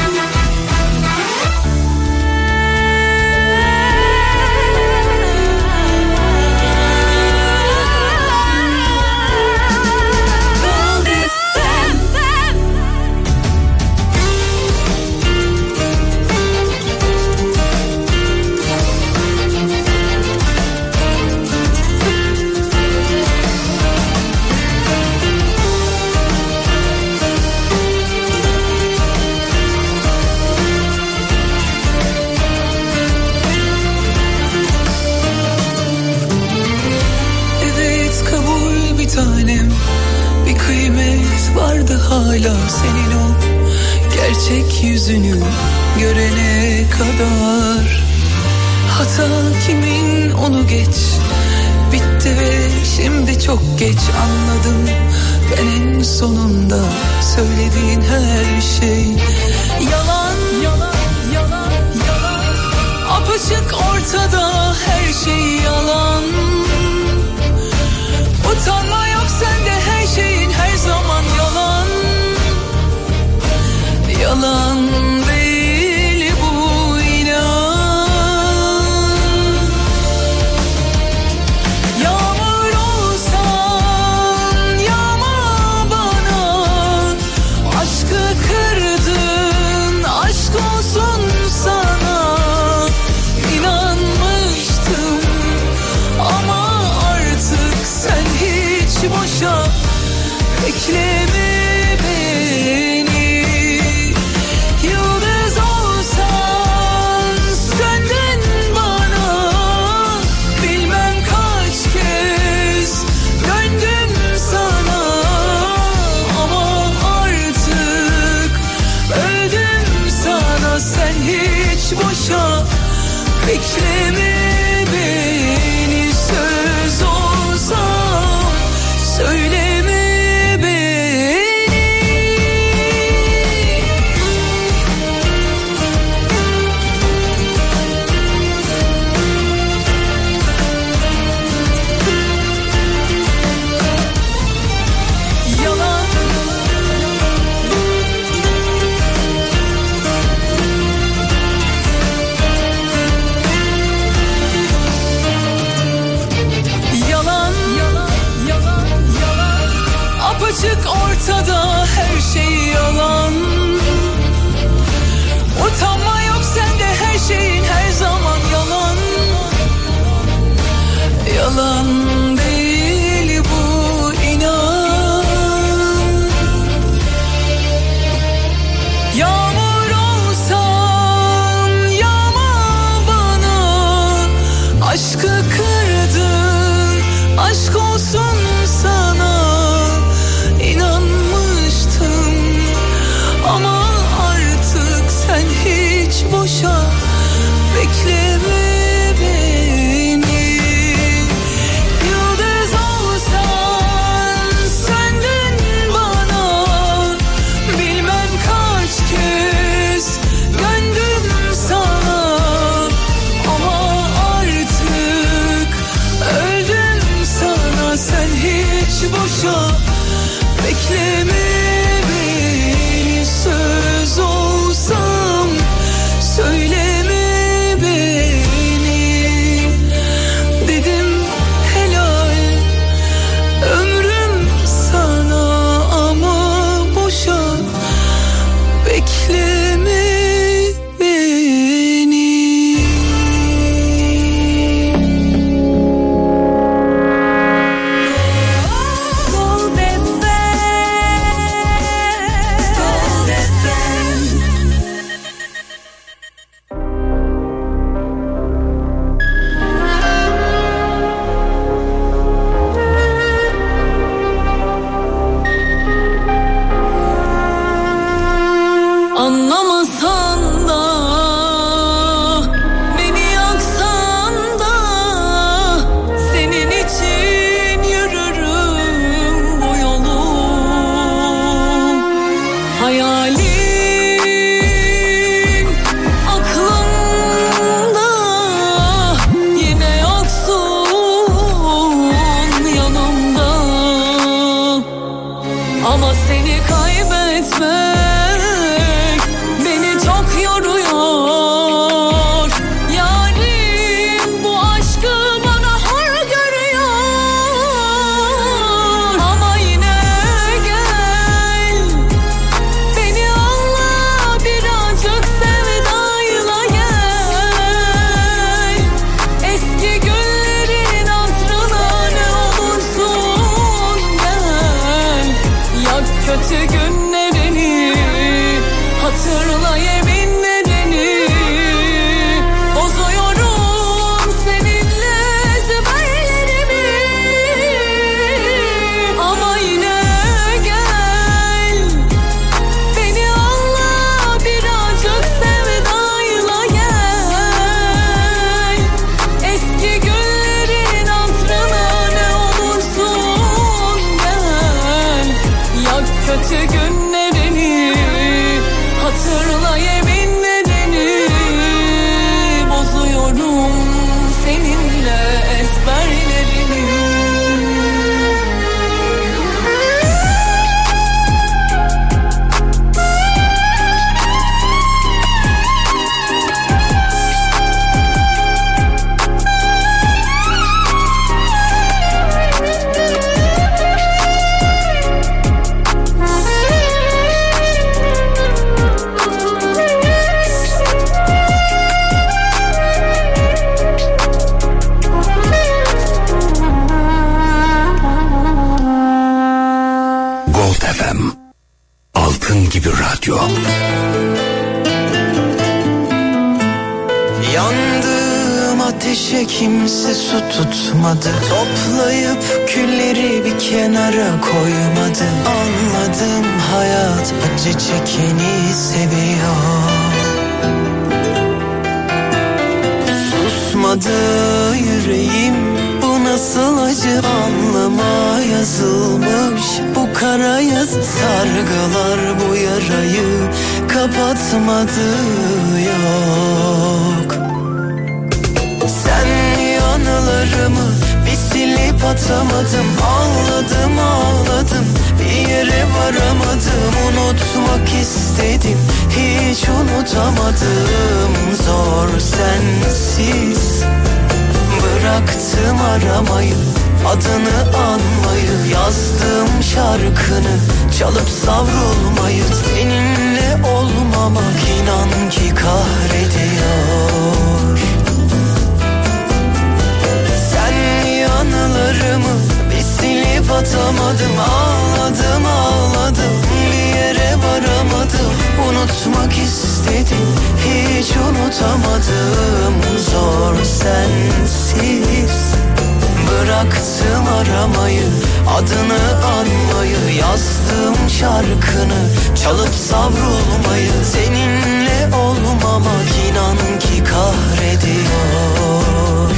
Evet kabul bir tanem, bir kıymet vardı hala senin o gerçek yüzünü görene kadar. Hata kimin onu geç, bitti ve şimdi çok geç anladım. Ben en sonunda söylediğin her şey yalan, yalan, yalan, yalan. Apaçık ortada her şey yalan. Utanma yok sende, her şeyin her zaman yalan. Yalan değil bu, inan. Yağmur olsan yağma bana, aşkı kırdın, aşk olsun sana. İnanmıştım ama artık sen hiç boşa bekleme beni. Yıldız olsan senden bana, bilmem kaç kez döndüm sana. Ama artık öldüm sana, sen hiç boşa bekleme beni. Söz olsam söyleme ortada, her şey yalan. Utanma yok sende, her şeyin her zaman yalan. Yalan değil bu, inan. Yağmur olsan yağma bana, aşkı kırdın, aşk olsun sana. İnanmıştım ama artık sen hiç boşa bekleme beni. Yıldız olsan söndün bana, bilmem kaç kez döndüm sana. Ama artık öldüm sana, sen hiç boşa bekleme beni. Söz olsam söyleme beni. Dedim helal ömrüm sana, ama boşa bekleme beni. Anlamasan da, beni yaksan da, senin için yürürüm bu yolu. Hayalin aklımda, yine yoksun yanımda. Ama seni kaybetmek beni çok yoruyor. Yarim bu aşkı bana hor görüyor. Ama yine gel, beni anla, birazcık sevdayla gel. Eski günlerin hatırına ne olursun gel. Yak kötü günlerini, hatırla yeminlerini. Bozuyorum seninle ezberlerimi. Ama yine gel, beni anla, birazcık sevdayla gel. Eski günlerin hatırına ne olursun gel. Yak kötü günlerini, hatırla yeminlerini. Bozuyorum seninle ezberlerini. Gold F M, altın gibi radyo. Yandığım ateşe kimse su tutmadı. Toplayıp külleri bir kenara koymadı. Anladım, hayat acı çekeni seviyor. Susmadı yüreğim, bu nasıl acı, anlama yazılmış bu kara yazı. Sargılar bu yarayı kapatmadı, yok. Sen yanılarımı bir silip atamadım. Ağladım ağladım, bir yere varamadım. Unutmak istedim, hiç unutamadım. Zor sensiz, bıraktım aramayı. adını anmayı, yazdığım şarkını çalıp savrulmayı, seninle olmamak inan ki kahrediyor. Senli anılarımı bir silip atamadım, ağladım ağladım bir yere varamadım, unutmak istedim hiç unutamadım, zor sensiz. Bıraktım aramayı, adını anmayı, yazdığım şarkını çalıp savrulmayı, seninle olmamak inan ki kahrediyor.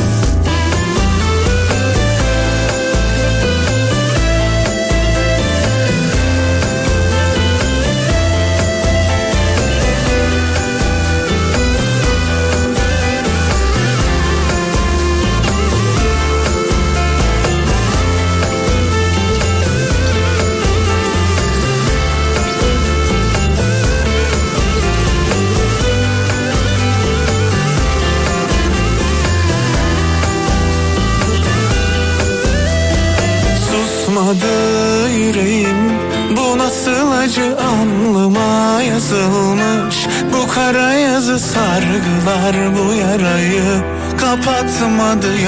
Susmadı yüreğim, bu nasıl acı alnıma yazılmış. Bu kara yazı sargılar bu yarayı kapatmadı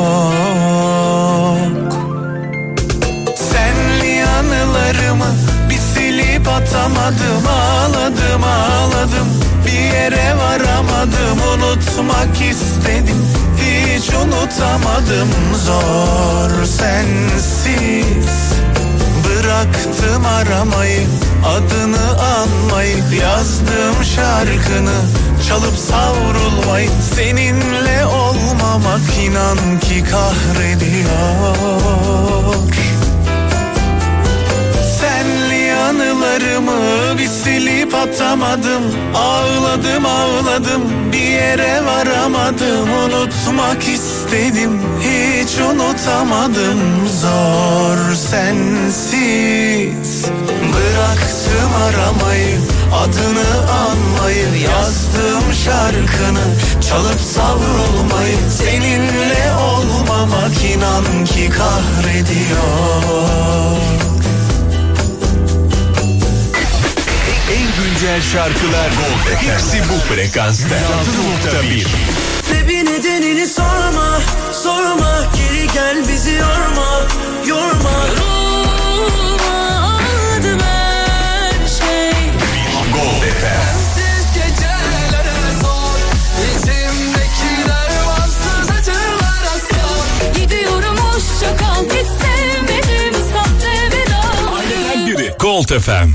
yok. Senli anılarımı bir silip atamadım, ağladım ağladım bir yere varamadım, unutmak istedim hiç unutamadım, zor sensiz. Bıraktım aramayı, adını anmayı, yazdığım şarkını çalıp savrulmayı, seninle olmamak inan ki kahrediyor. Senli anılarımı bir silip atamadım, ağladım ağladım bir yere varamadım, unutmak istedim hiç unutamadım, zor sensiz. Bıraktım aramayı, adını anmayı, yazdığım şarkını çalıp savrulmayı, seninle olmamak inan ki kahrediyor. En güncel şarkılar hepsi bu frekansta. altı nokta bir. Ve bir nedenini sorma, sorma, geri gel bizi yorma, yorma. Yorulma, aldım her şey. Gold F M. Sensiz gecelere zor, içimdekiler varsız acılara sor. Gidiyorum hoşça kal, hiç sevmedim sahte vedaları. Gold F M.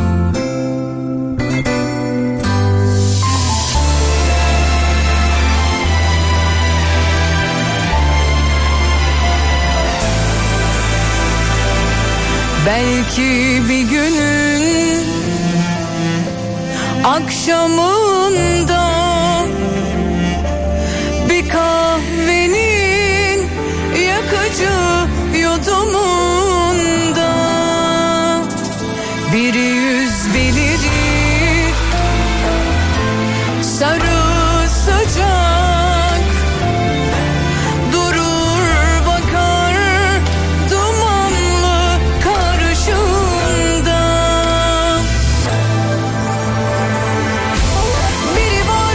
Belki bir günün akşamında bir kahvenin yakıcı yudumunda biri yüz belirir sarı sıcak durur bakar dumanlı karşında. Biri var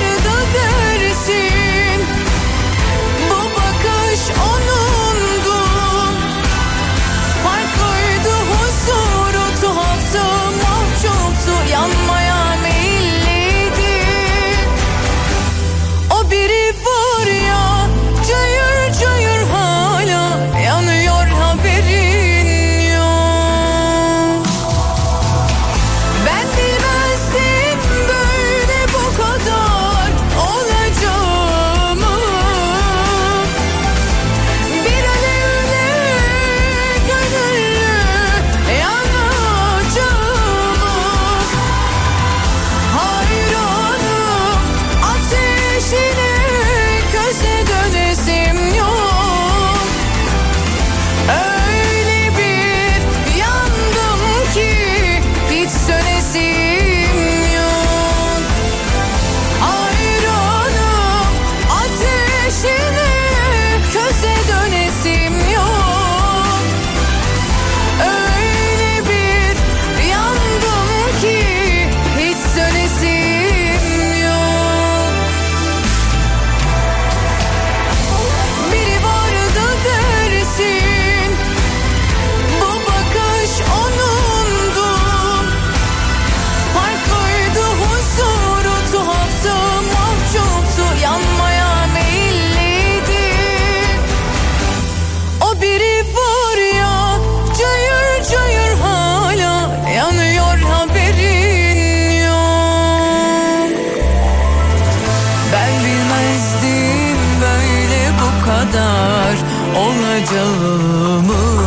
kadar olacağımı,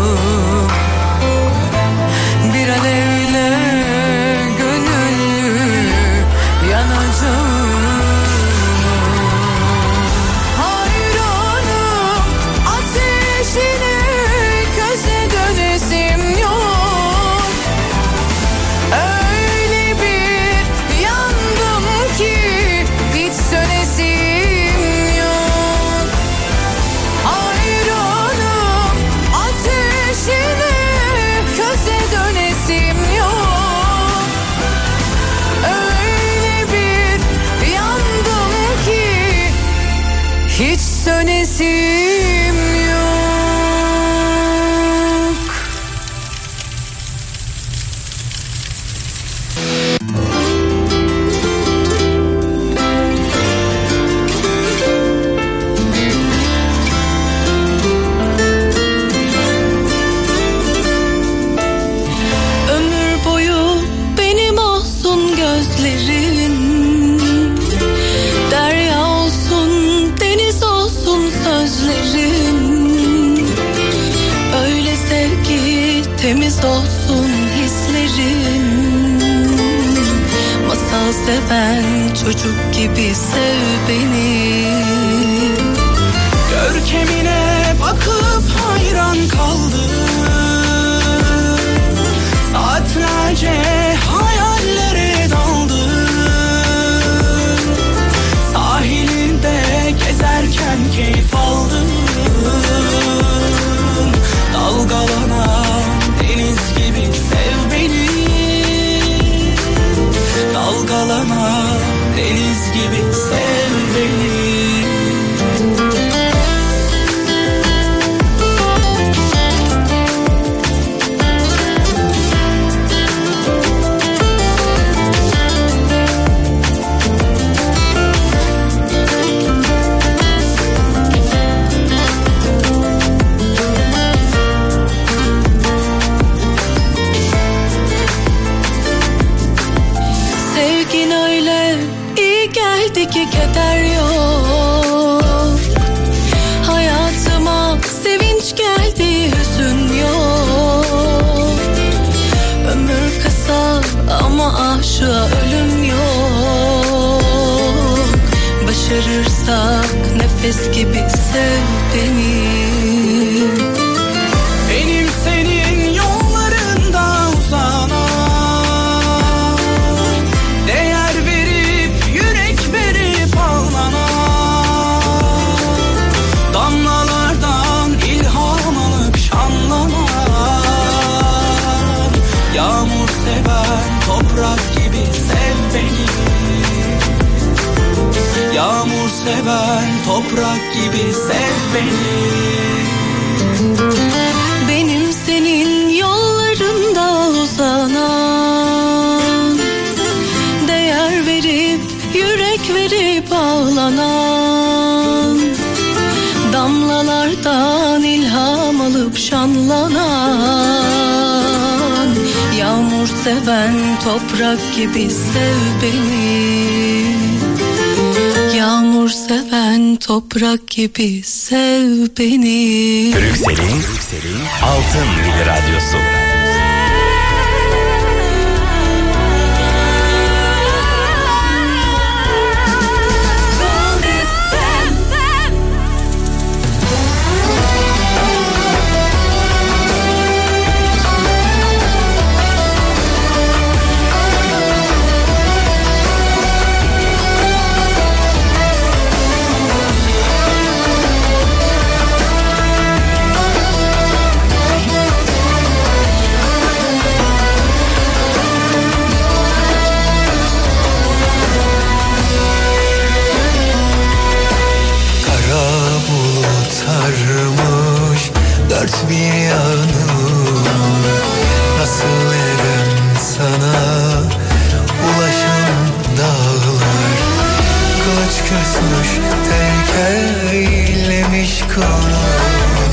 bir alevle gönüllü yanacağım. Hayranım ateşine, köze dönesim yok. Öyle bir yandım ki hiç sönesim yok. Hayranım ateşine, köze dönesim yok. Öyle bir yandım ki hiç sönesim yok. Ömür boyu benim olsun gözlerin, derya olsun deniz olsun sözlerin. Öyle sevgi temiz olsun hislerin. Masal seven çocuk gibi sev beni. Görkemine bakıp hayran kaldım. Saatlerce hayallere daldım. Sahilinde gezerken keyif aldım. Dalgalanan deniz gibi sev beni. Dalgalanan deniz gibi sev beni. Sevgin öyle iyi geldi ki keder yok. Hayatıma sevinç geldi, hüzün yok. Ömür kısa ama aşığa ölüm yok. Başarırsak nefes gibi sev beni. Benim senin yollarında uzanan, değer verip yürek verip ağlanan, damlalardan ilham alıp şanlanan, yağmur seven toprak gibi sev beni. Yağmur seven toprak gibi sev beni. Benim senin yollarında uzanan, değer verip yürek verip ağlanan, damlalardan ilham alıp şanlanan, yağmur seven toprak gibi sev beni. Yağmur seven toprak gibi sev beni. Brüksel'in Altın Mili Radyosu. Dört bir yanım, nasıl evim sana ulaşan dağlar. Kılıç küsmüş terk eylemiş kanım.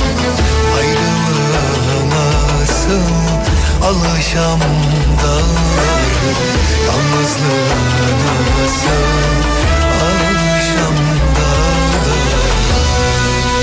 Ayrılığa nasıl alışam dağlar. Yalnızlığa nasıl alışam dağlar.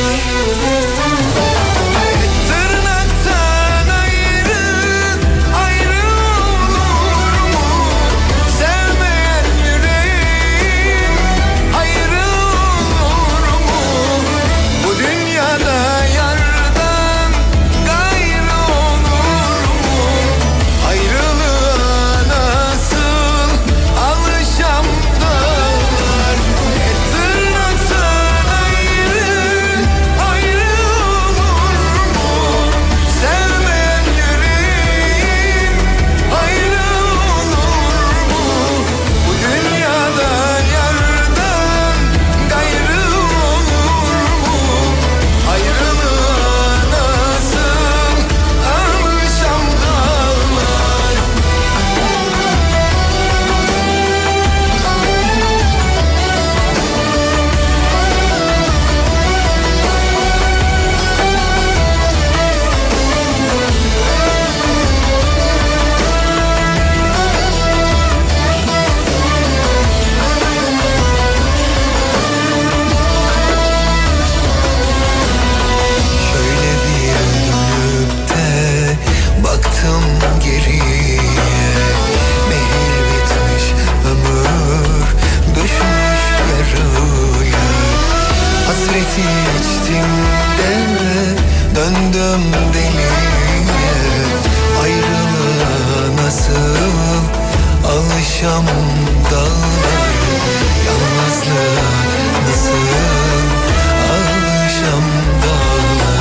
içtim de döndüm deliye. Ayrılığa nasıl alışam dağlara, yalnızlığa nasıl alışam dağlara.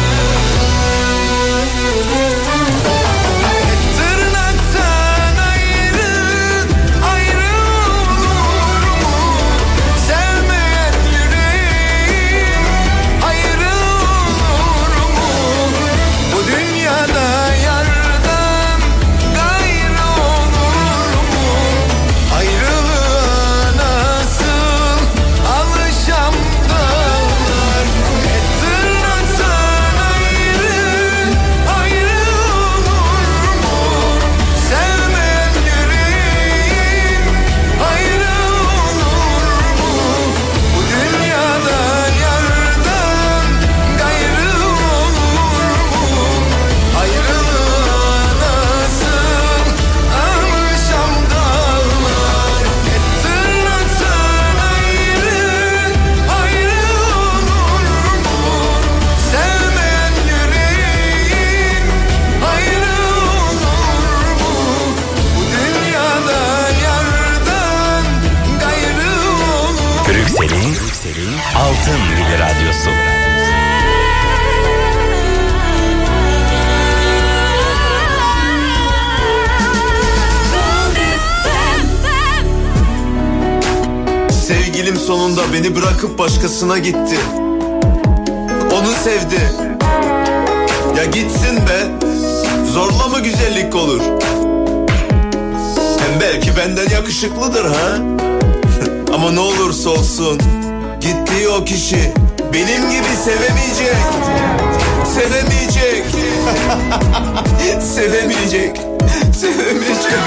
Tırnaktan ayrı, ayrı olur mu? Sevmeyen yüreğim ayrı olur mu? Bu dünyada yardan gayrı olur mu? Ayrılığa nasıl alışam dağlar? Tırnaktan ayrı, ayrı olur mu? Sevmeyen yüreğim ayrı olur mu? Bu dünyada yardan gayrı olur mu? Ayrılığa nasıl alışam dağlar? Tırnaktan ayrı, ayrı olur mu? Sevmeyen yüreğim ayrı olur mu? Bu dünyada yardan gayrı olur mu? Brüksel'in Altın Mili Radyosu. Sevgilim sonunda beni bırakıp başkasına gitti. Onu sevdi. Ya gitsin be. Zorla mı güzellik olur? Hem belki benden yakışıklıdır ha. Ama ne olursa olsun gittiği o kişi benim gibi sevemeyecek. Sevemeyecek. Sevemeyecek. Sevemeyecek.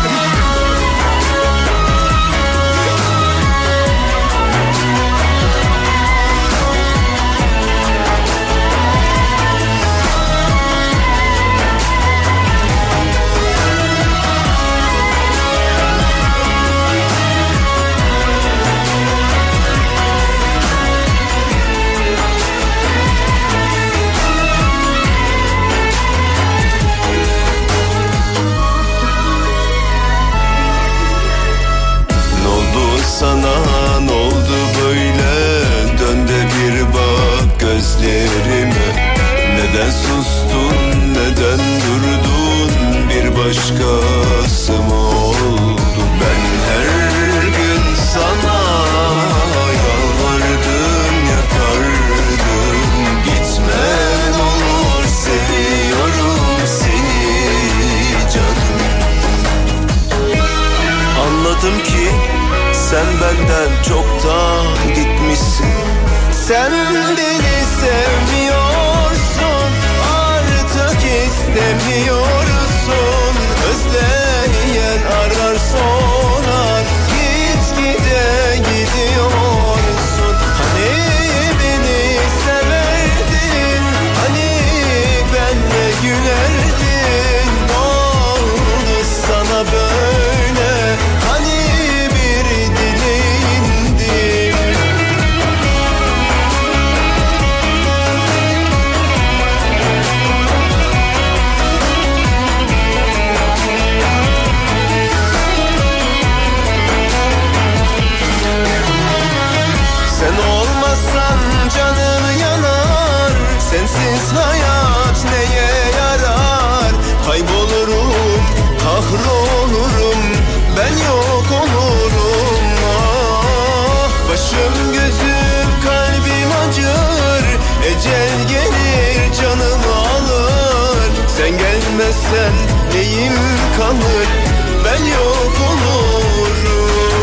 Sana ne oldu böyle? Dön de bir bak gözlerime. Neden sustun, neden durdun? Bir başkası mı oldu? Ben her gün sana yalvardım, yakardım. Gitme ne olur, seviyorum seni canım. Anladım ki sen benden çoktan gitmişsin. Sen beni sevmiyorsun, artık istemiyorsun. Özleyen arar sorar, gitgide gidiyorsun. Hani beni severdin, hani benle gülerdin. Ne oldu sana böyle? Hani sen olmazsan canım yanar, sensiz hayat neye yarar? Kaybolurum, kahrolurum, ben yok olurum. Ah, başım gözüm kalbim acır, ecel gelir canımı alır. Sen gelmezsen neyim kalır, ben yok olurum.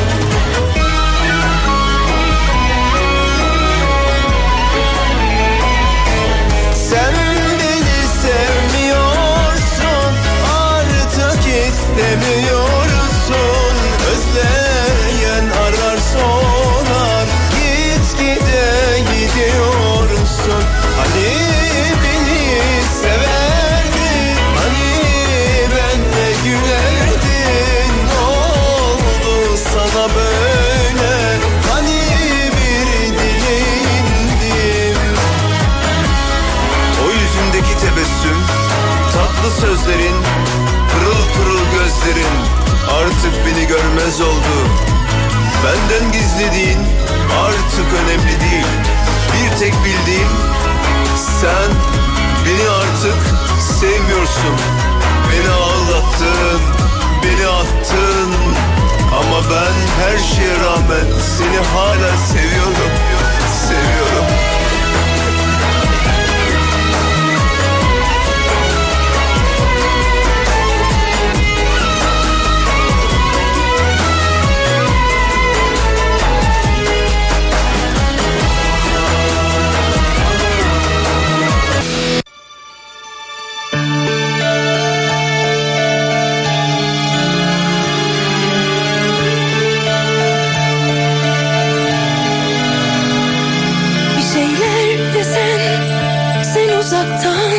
Sen beni sevmiyorsun, artık istemiyorsun. Özleyen arar sorar, gitgide gidiyorsun. Hani beni severdin, hani benle gülerdin. Ne dediğin artık önemli değil. Bir tek bildiğim, sen beni artık sevmiyorsun. Beni ağlattın, beni attın. Ama ben her şeye rağmen seni hala seviyorum, seviyorum. Uzaktan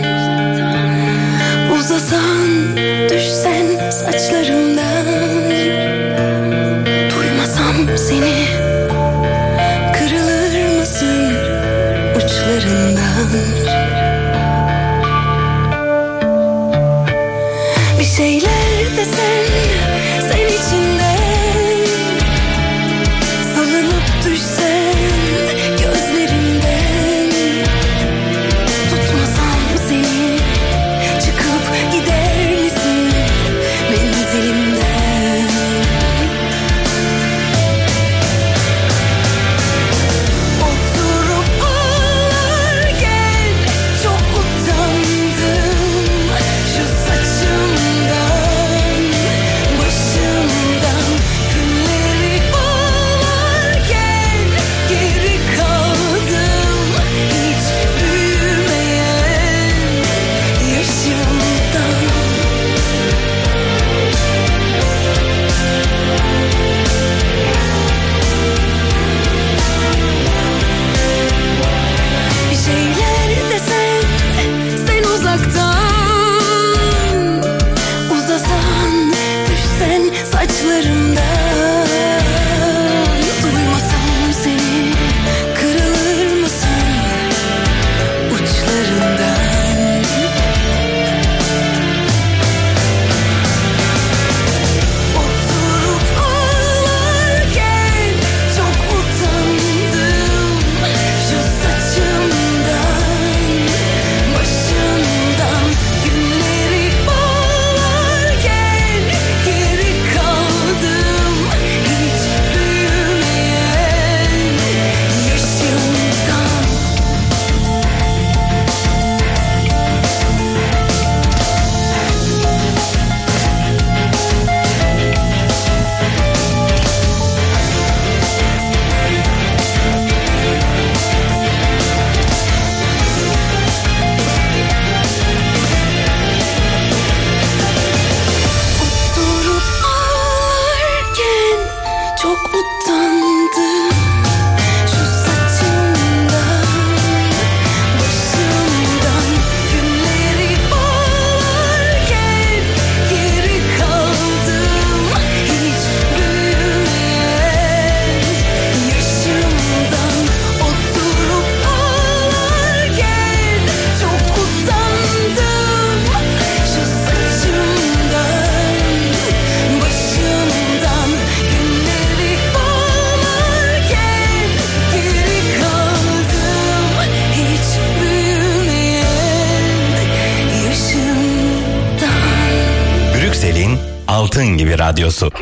uzasan, düşsen saçlarımdan, duymasam seni, kırılır mısın uçlarından? Bir şeyler desen sen içinde, salınıp düşsen gözlerimden, gider misin menzilimden? Oturup ağlarken çok utandım şu saçımdan, başımdan. Günleri bağlarken geri kaldım, hiç büyümeyen yaşımdan. Bir şeyler desen sen uzaktan, uzasan, düşsen saçlarımdan, duymasam seni, kırılır mısın uçlarından? Oturup ağlarken çok utandım şu saçımdan, başımdan. Günleri bağlarken geri kaldım, hiç büyümeyen yaşımdan. Oturup ağlarken çok utandım şu saçımdan, başımdan. Günleri bağlarken geri kaldım, hiç büyümeyen yaşımdan. Oturup ağlarken çok utandım şu saçımdan, başımdan. Günleri bağlarken geri kaldım, hiç büyümeyen yaşımdan. Brüksel'in altın gibi radyosu.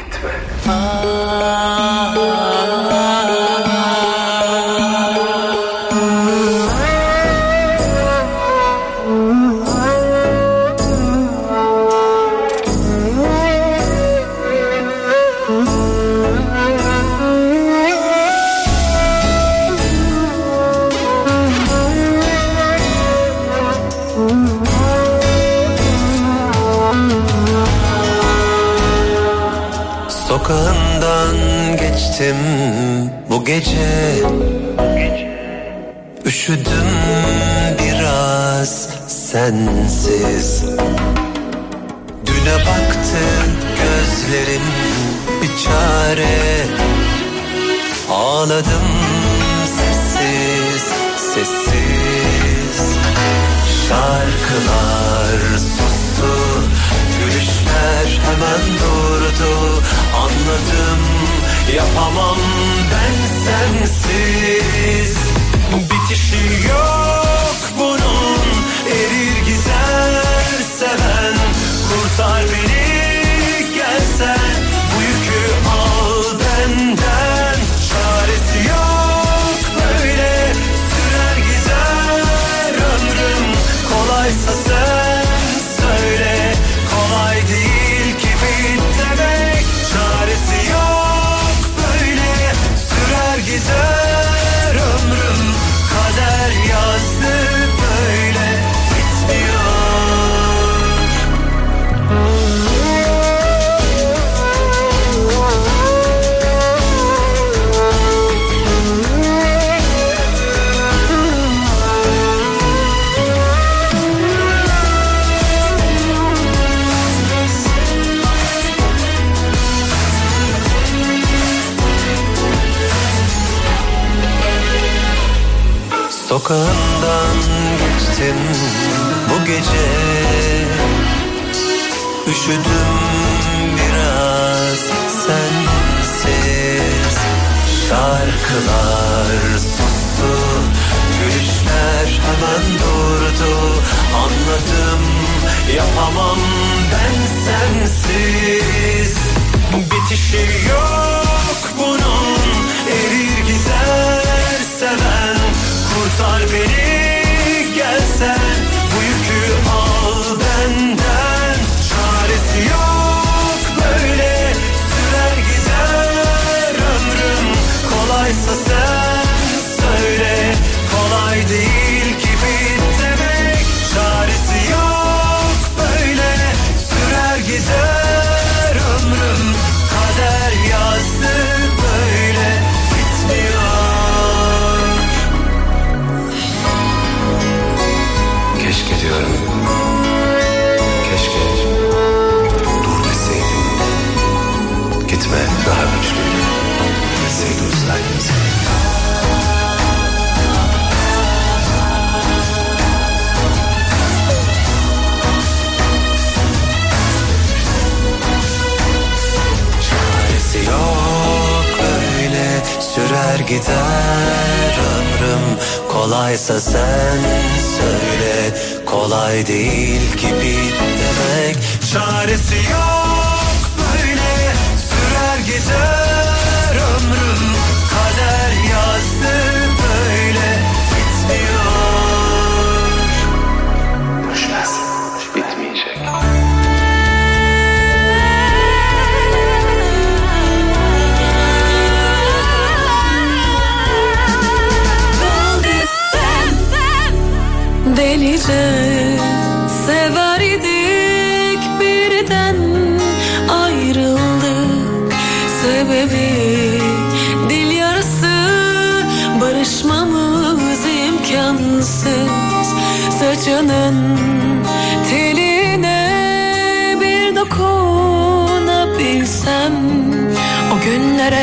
Sokağından geçtim bu gece, üşüdüm biraz sensiz. Düne baktı gözlerim bir çare, ağladım sessiz sessiz. Şarkılar sustu, gülüşler hemen durdu. Anladım yapamam ben sensiz. Bitişi yok bunun, erir gider seven. Kurtar beni gelsen, bu yükü al benden. Çaresi yok böyle, sürer gider ömrüm. Kolaysa sen söyle, kolay değil ki bit demek. Çaresi yok böyle, sürer gider ömrüm. Kader yazdı böyle, bitmiyor. Sokağından geçtim bu gece, üşüdüm biraz sensiz. Şarkılar sustu, gülüşler hemen durdu. Anladım, yapamam ben sensiz. Bitişi yok bunun, erir gider seven. Kurtar beni gelsen, bu yükü al benden. Çaresi yok böyle, sürer gider ömrüm. Kolaysa sen söyle, kolay değil ki bit demek. Çaresi yok böyle, sürer gider ömrüm. Kader yazdı böyle, bitmiyor. Keşke diyorum, keşke dur deseydim. Gitme daha güçlüydü, deseydi uzaydın seni. Çaresi yok öyle, sürer gider ömrüm. Kolaysa sen söyle, kolay değil ki bit demek. Çaresi yok böyle, sürer gider ömrüm. Kader yazdı böyle, bitmiyor. Boşver, bitmeyecek. Delice severdik, birden ayrıldık. Sebebi dil yarası, barışmamız imkansız. Saçının teline bir dokunabilsem, o günlere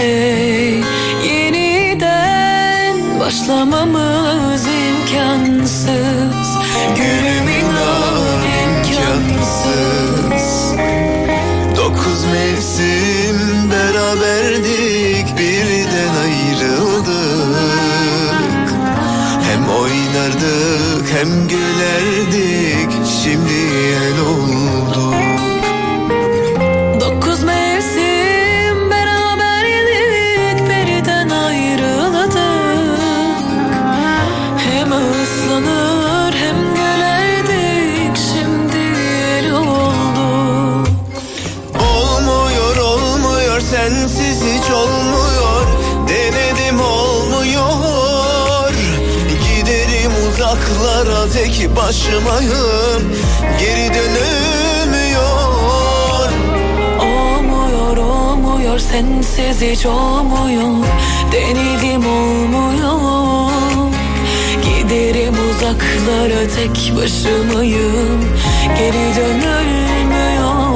yeniden başlamamız imkansız. Gülüm inan imkansız. Dokuz mevsim beraberdik, birden ayrıldık. Hem oynardık hem gülerdik, şimdi el olduk. Dokuz mevsim beraberdik, birden ayrıldık. Hem ıslanır hem gülerdik, şimdi el olduk. Olmuyor olmuyor, sensiz hiç olmuyor. Denedim olmuyor. Giderim uzaklara tek başımayım, geri dönülmüyor. Olmuyor olmuyor, sensiz hiç olmuyor. Denedim olmuyor. Giderim uzaklara tek başımayım, geri dönülmüyor.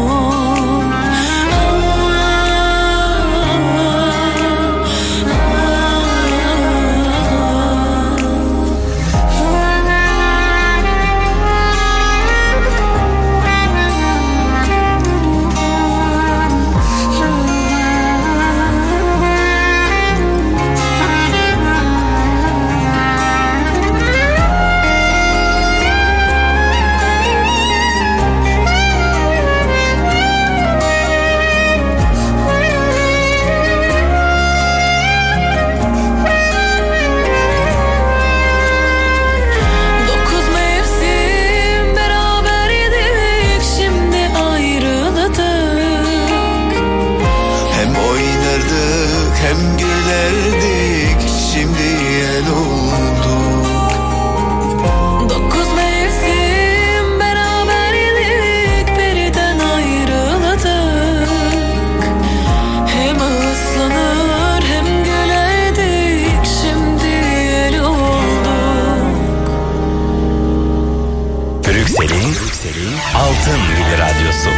Altın Gibi Radyosu.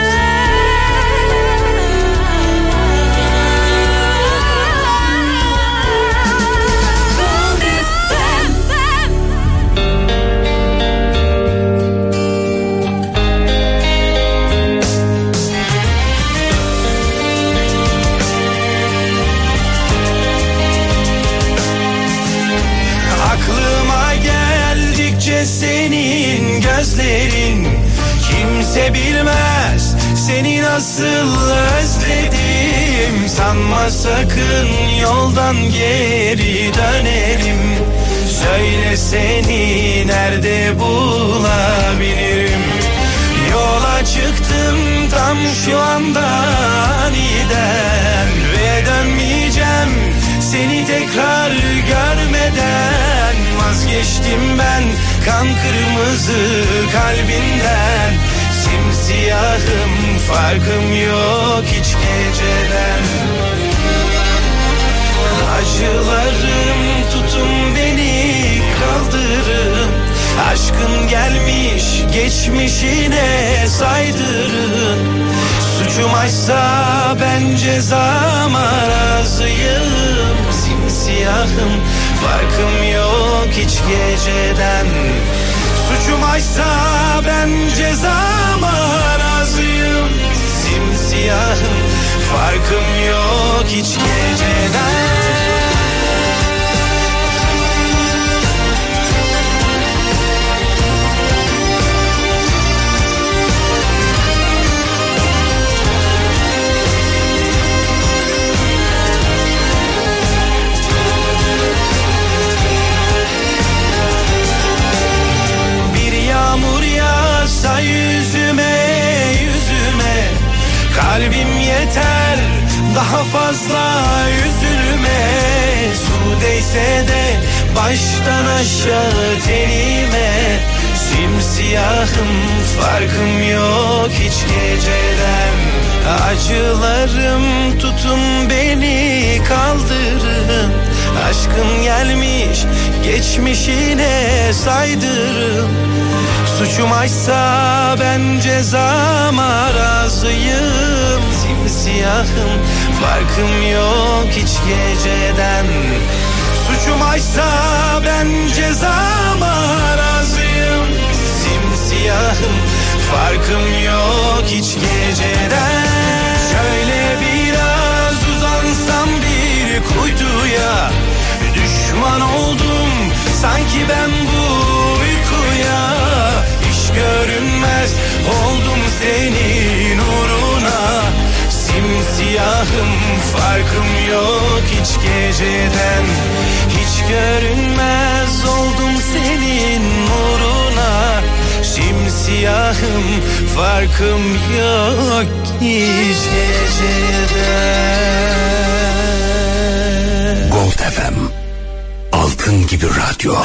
Senin gözlerin kimse bilmez seni nasıl özledim. Sanma sakın yoldan geri dönerim. Söyle seni nerede bulabilirim. Yola çıktım tam şu anda aniden ve dönmeyeceğim seni tekrar görmeden. Vazgeçtim ben kan kırmızı kalbinden. Simsiyahım farkım yok hiç geceden. Acılarım tutun beni kaldırın. Aşkın gelmiş geçmişine saydırın. Suçum açsa ben cezama razıyım. Simsiyahım farkım yok hiç geceden. Suçum açsa ben cezama razıyım. Simsiyahım farkım yok hiç geceden. Yüzüme yüzüme kalbim yeter daha fazla üzülme. Su değse de baştan aşağı tenime. Simsiyahım farkım yok hiç geceden. Acılarım tutun beni kaldırın. Aşkın gelmiş geçmişine saydırın. Suçum açsa ben cezama razıyım. Simsiyahım farkım yok hiç geceden. Suçum açsa ben cezama razıyım. Simsiyahım farkım yok hiç geceden. Şöyle biraz uzansam bir kuytuya. Düşman oldum sanki ben bu uykuya. Görünmez oldum senin uğruna. Simsiyahım farkım yok hiç geceden. Hiç görünmez oldum senin uğruna. Simsiyahım farkım yok hiç geceden. Gold F M Altın Gibi Radyo.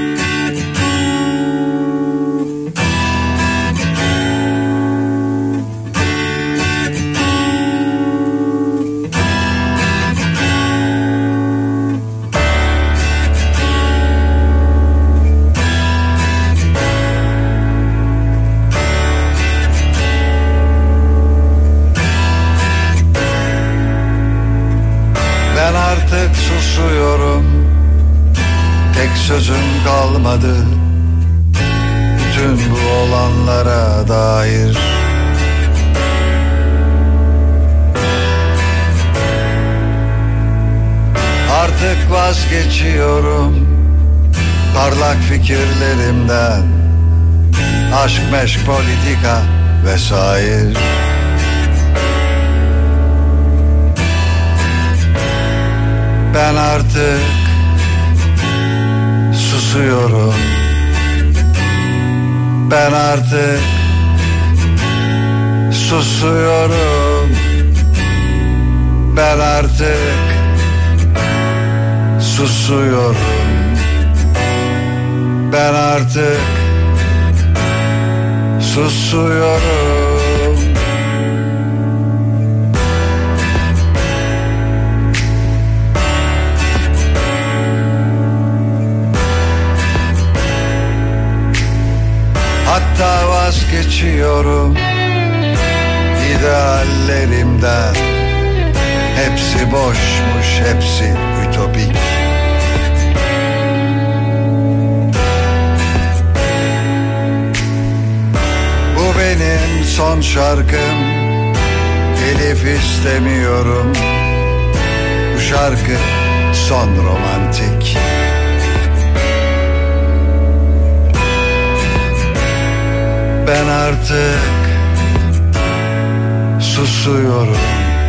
Susuyorum, tek sözüm kalmadı bütün bu olanlara dair. Artık vazgeçiyorum parlak fikirlerimden. Aşk, meşk, politika vesaire. Ben artık susuyorum. Ben artık susuyorum. Ben artık susuyorum. Ben artık susuyorum. Hatta vazgeçiyorum ideallerimden. Hepsi boşmuş, hepsi ütopik. Bu benim son şarkım, telif istemiyorum. Bu şarkı son romantik. Ben artık susuyorum.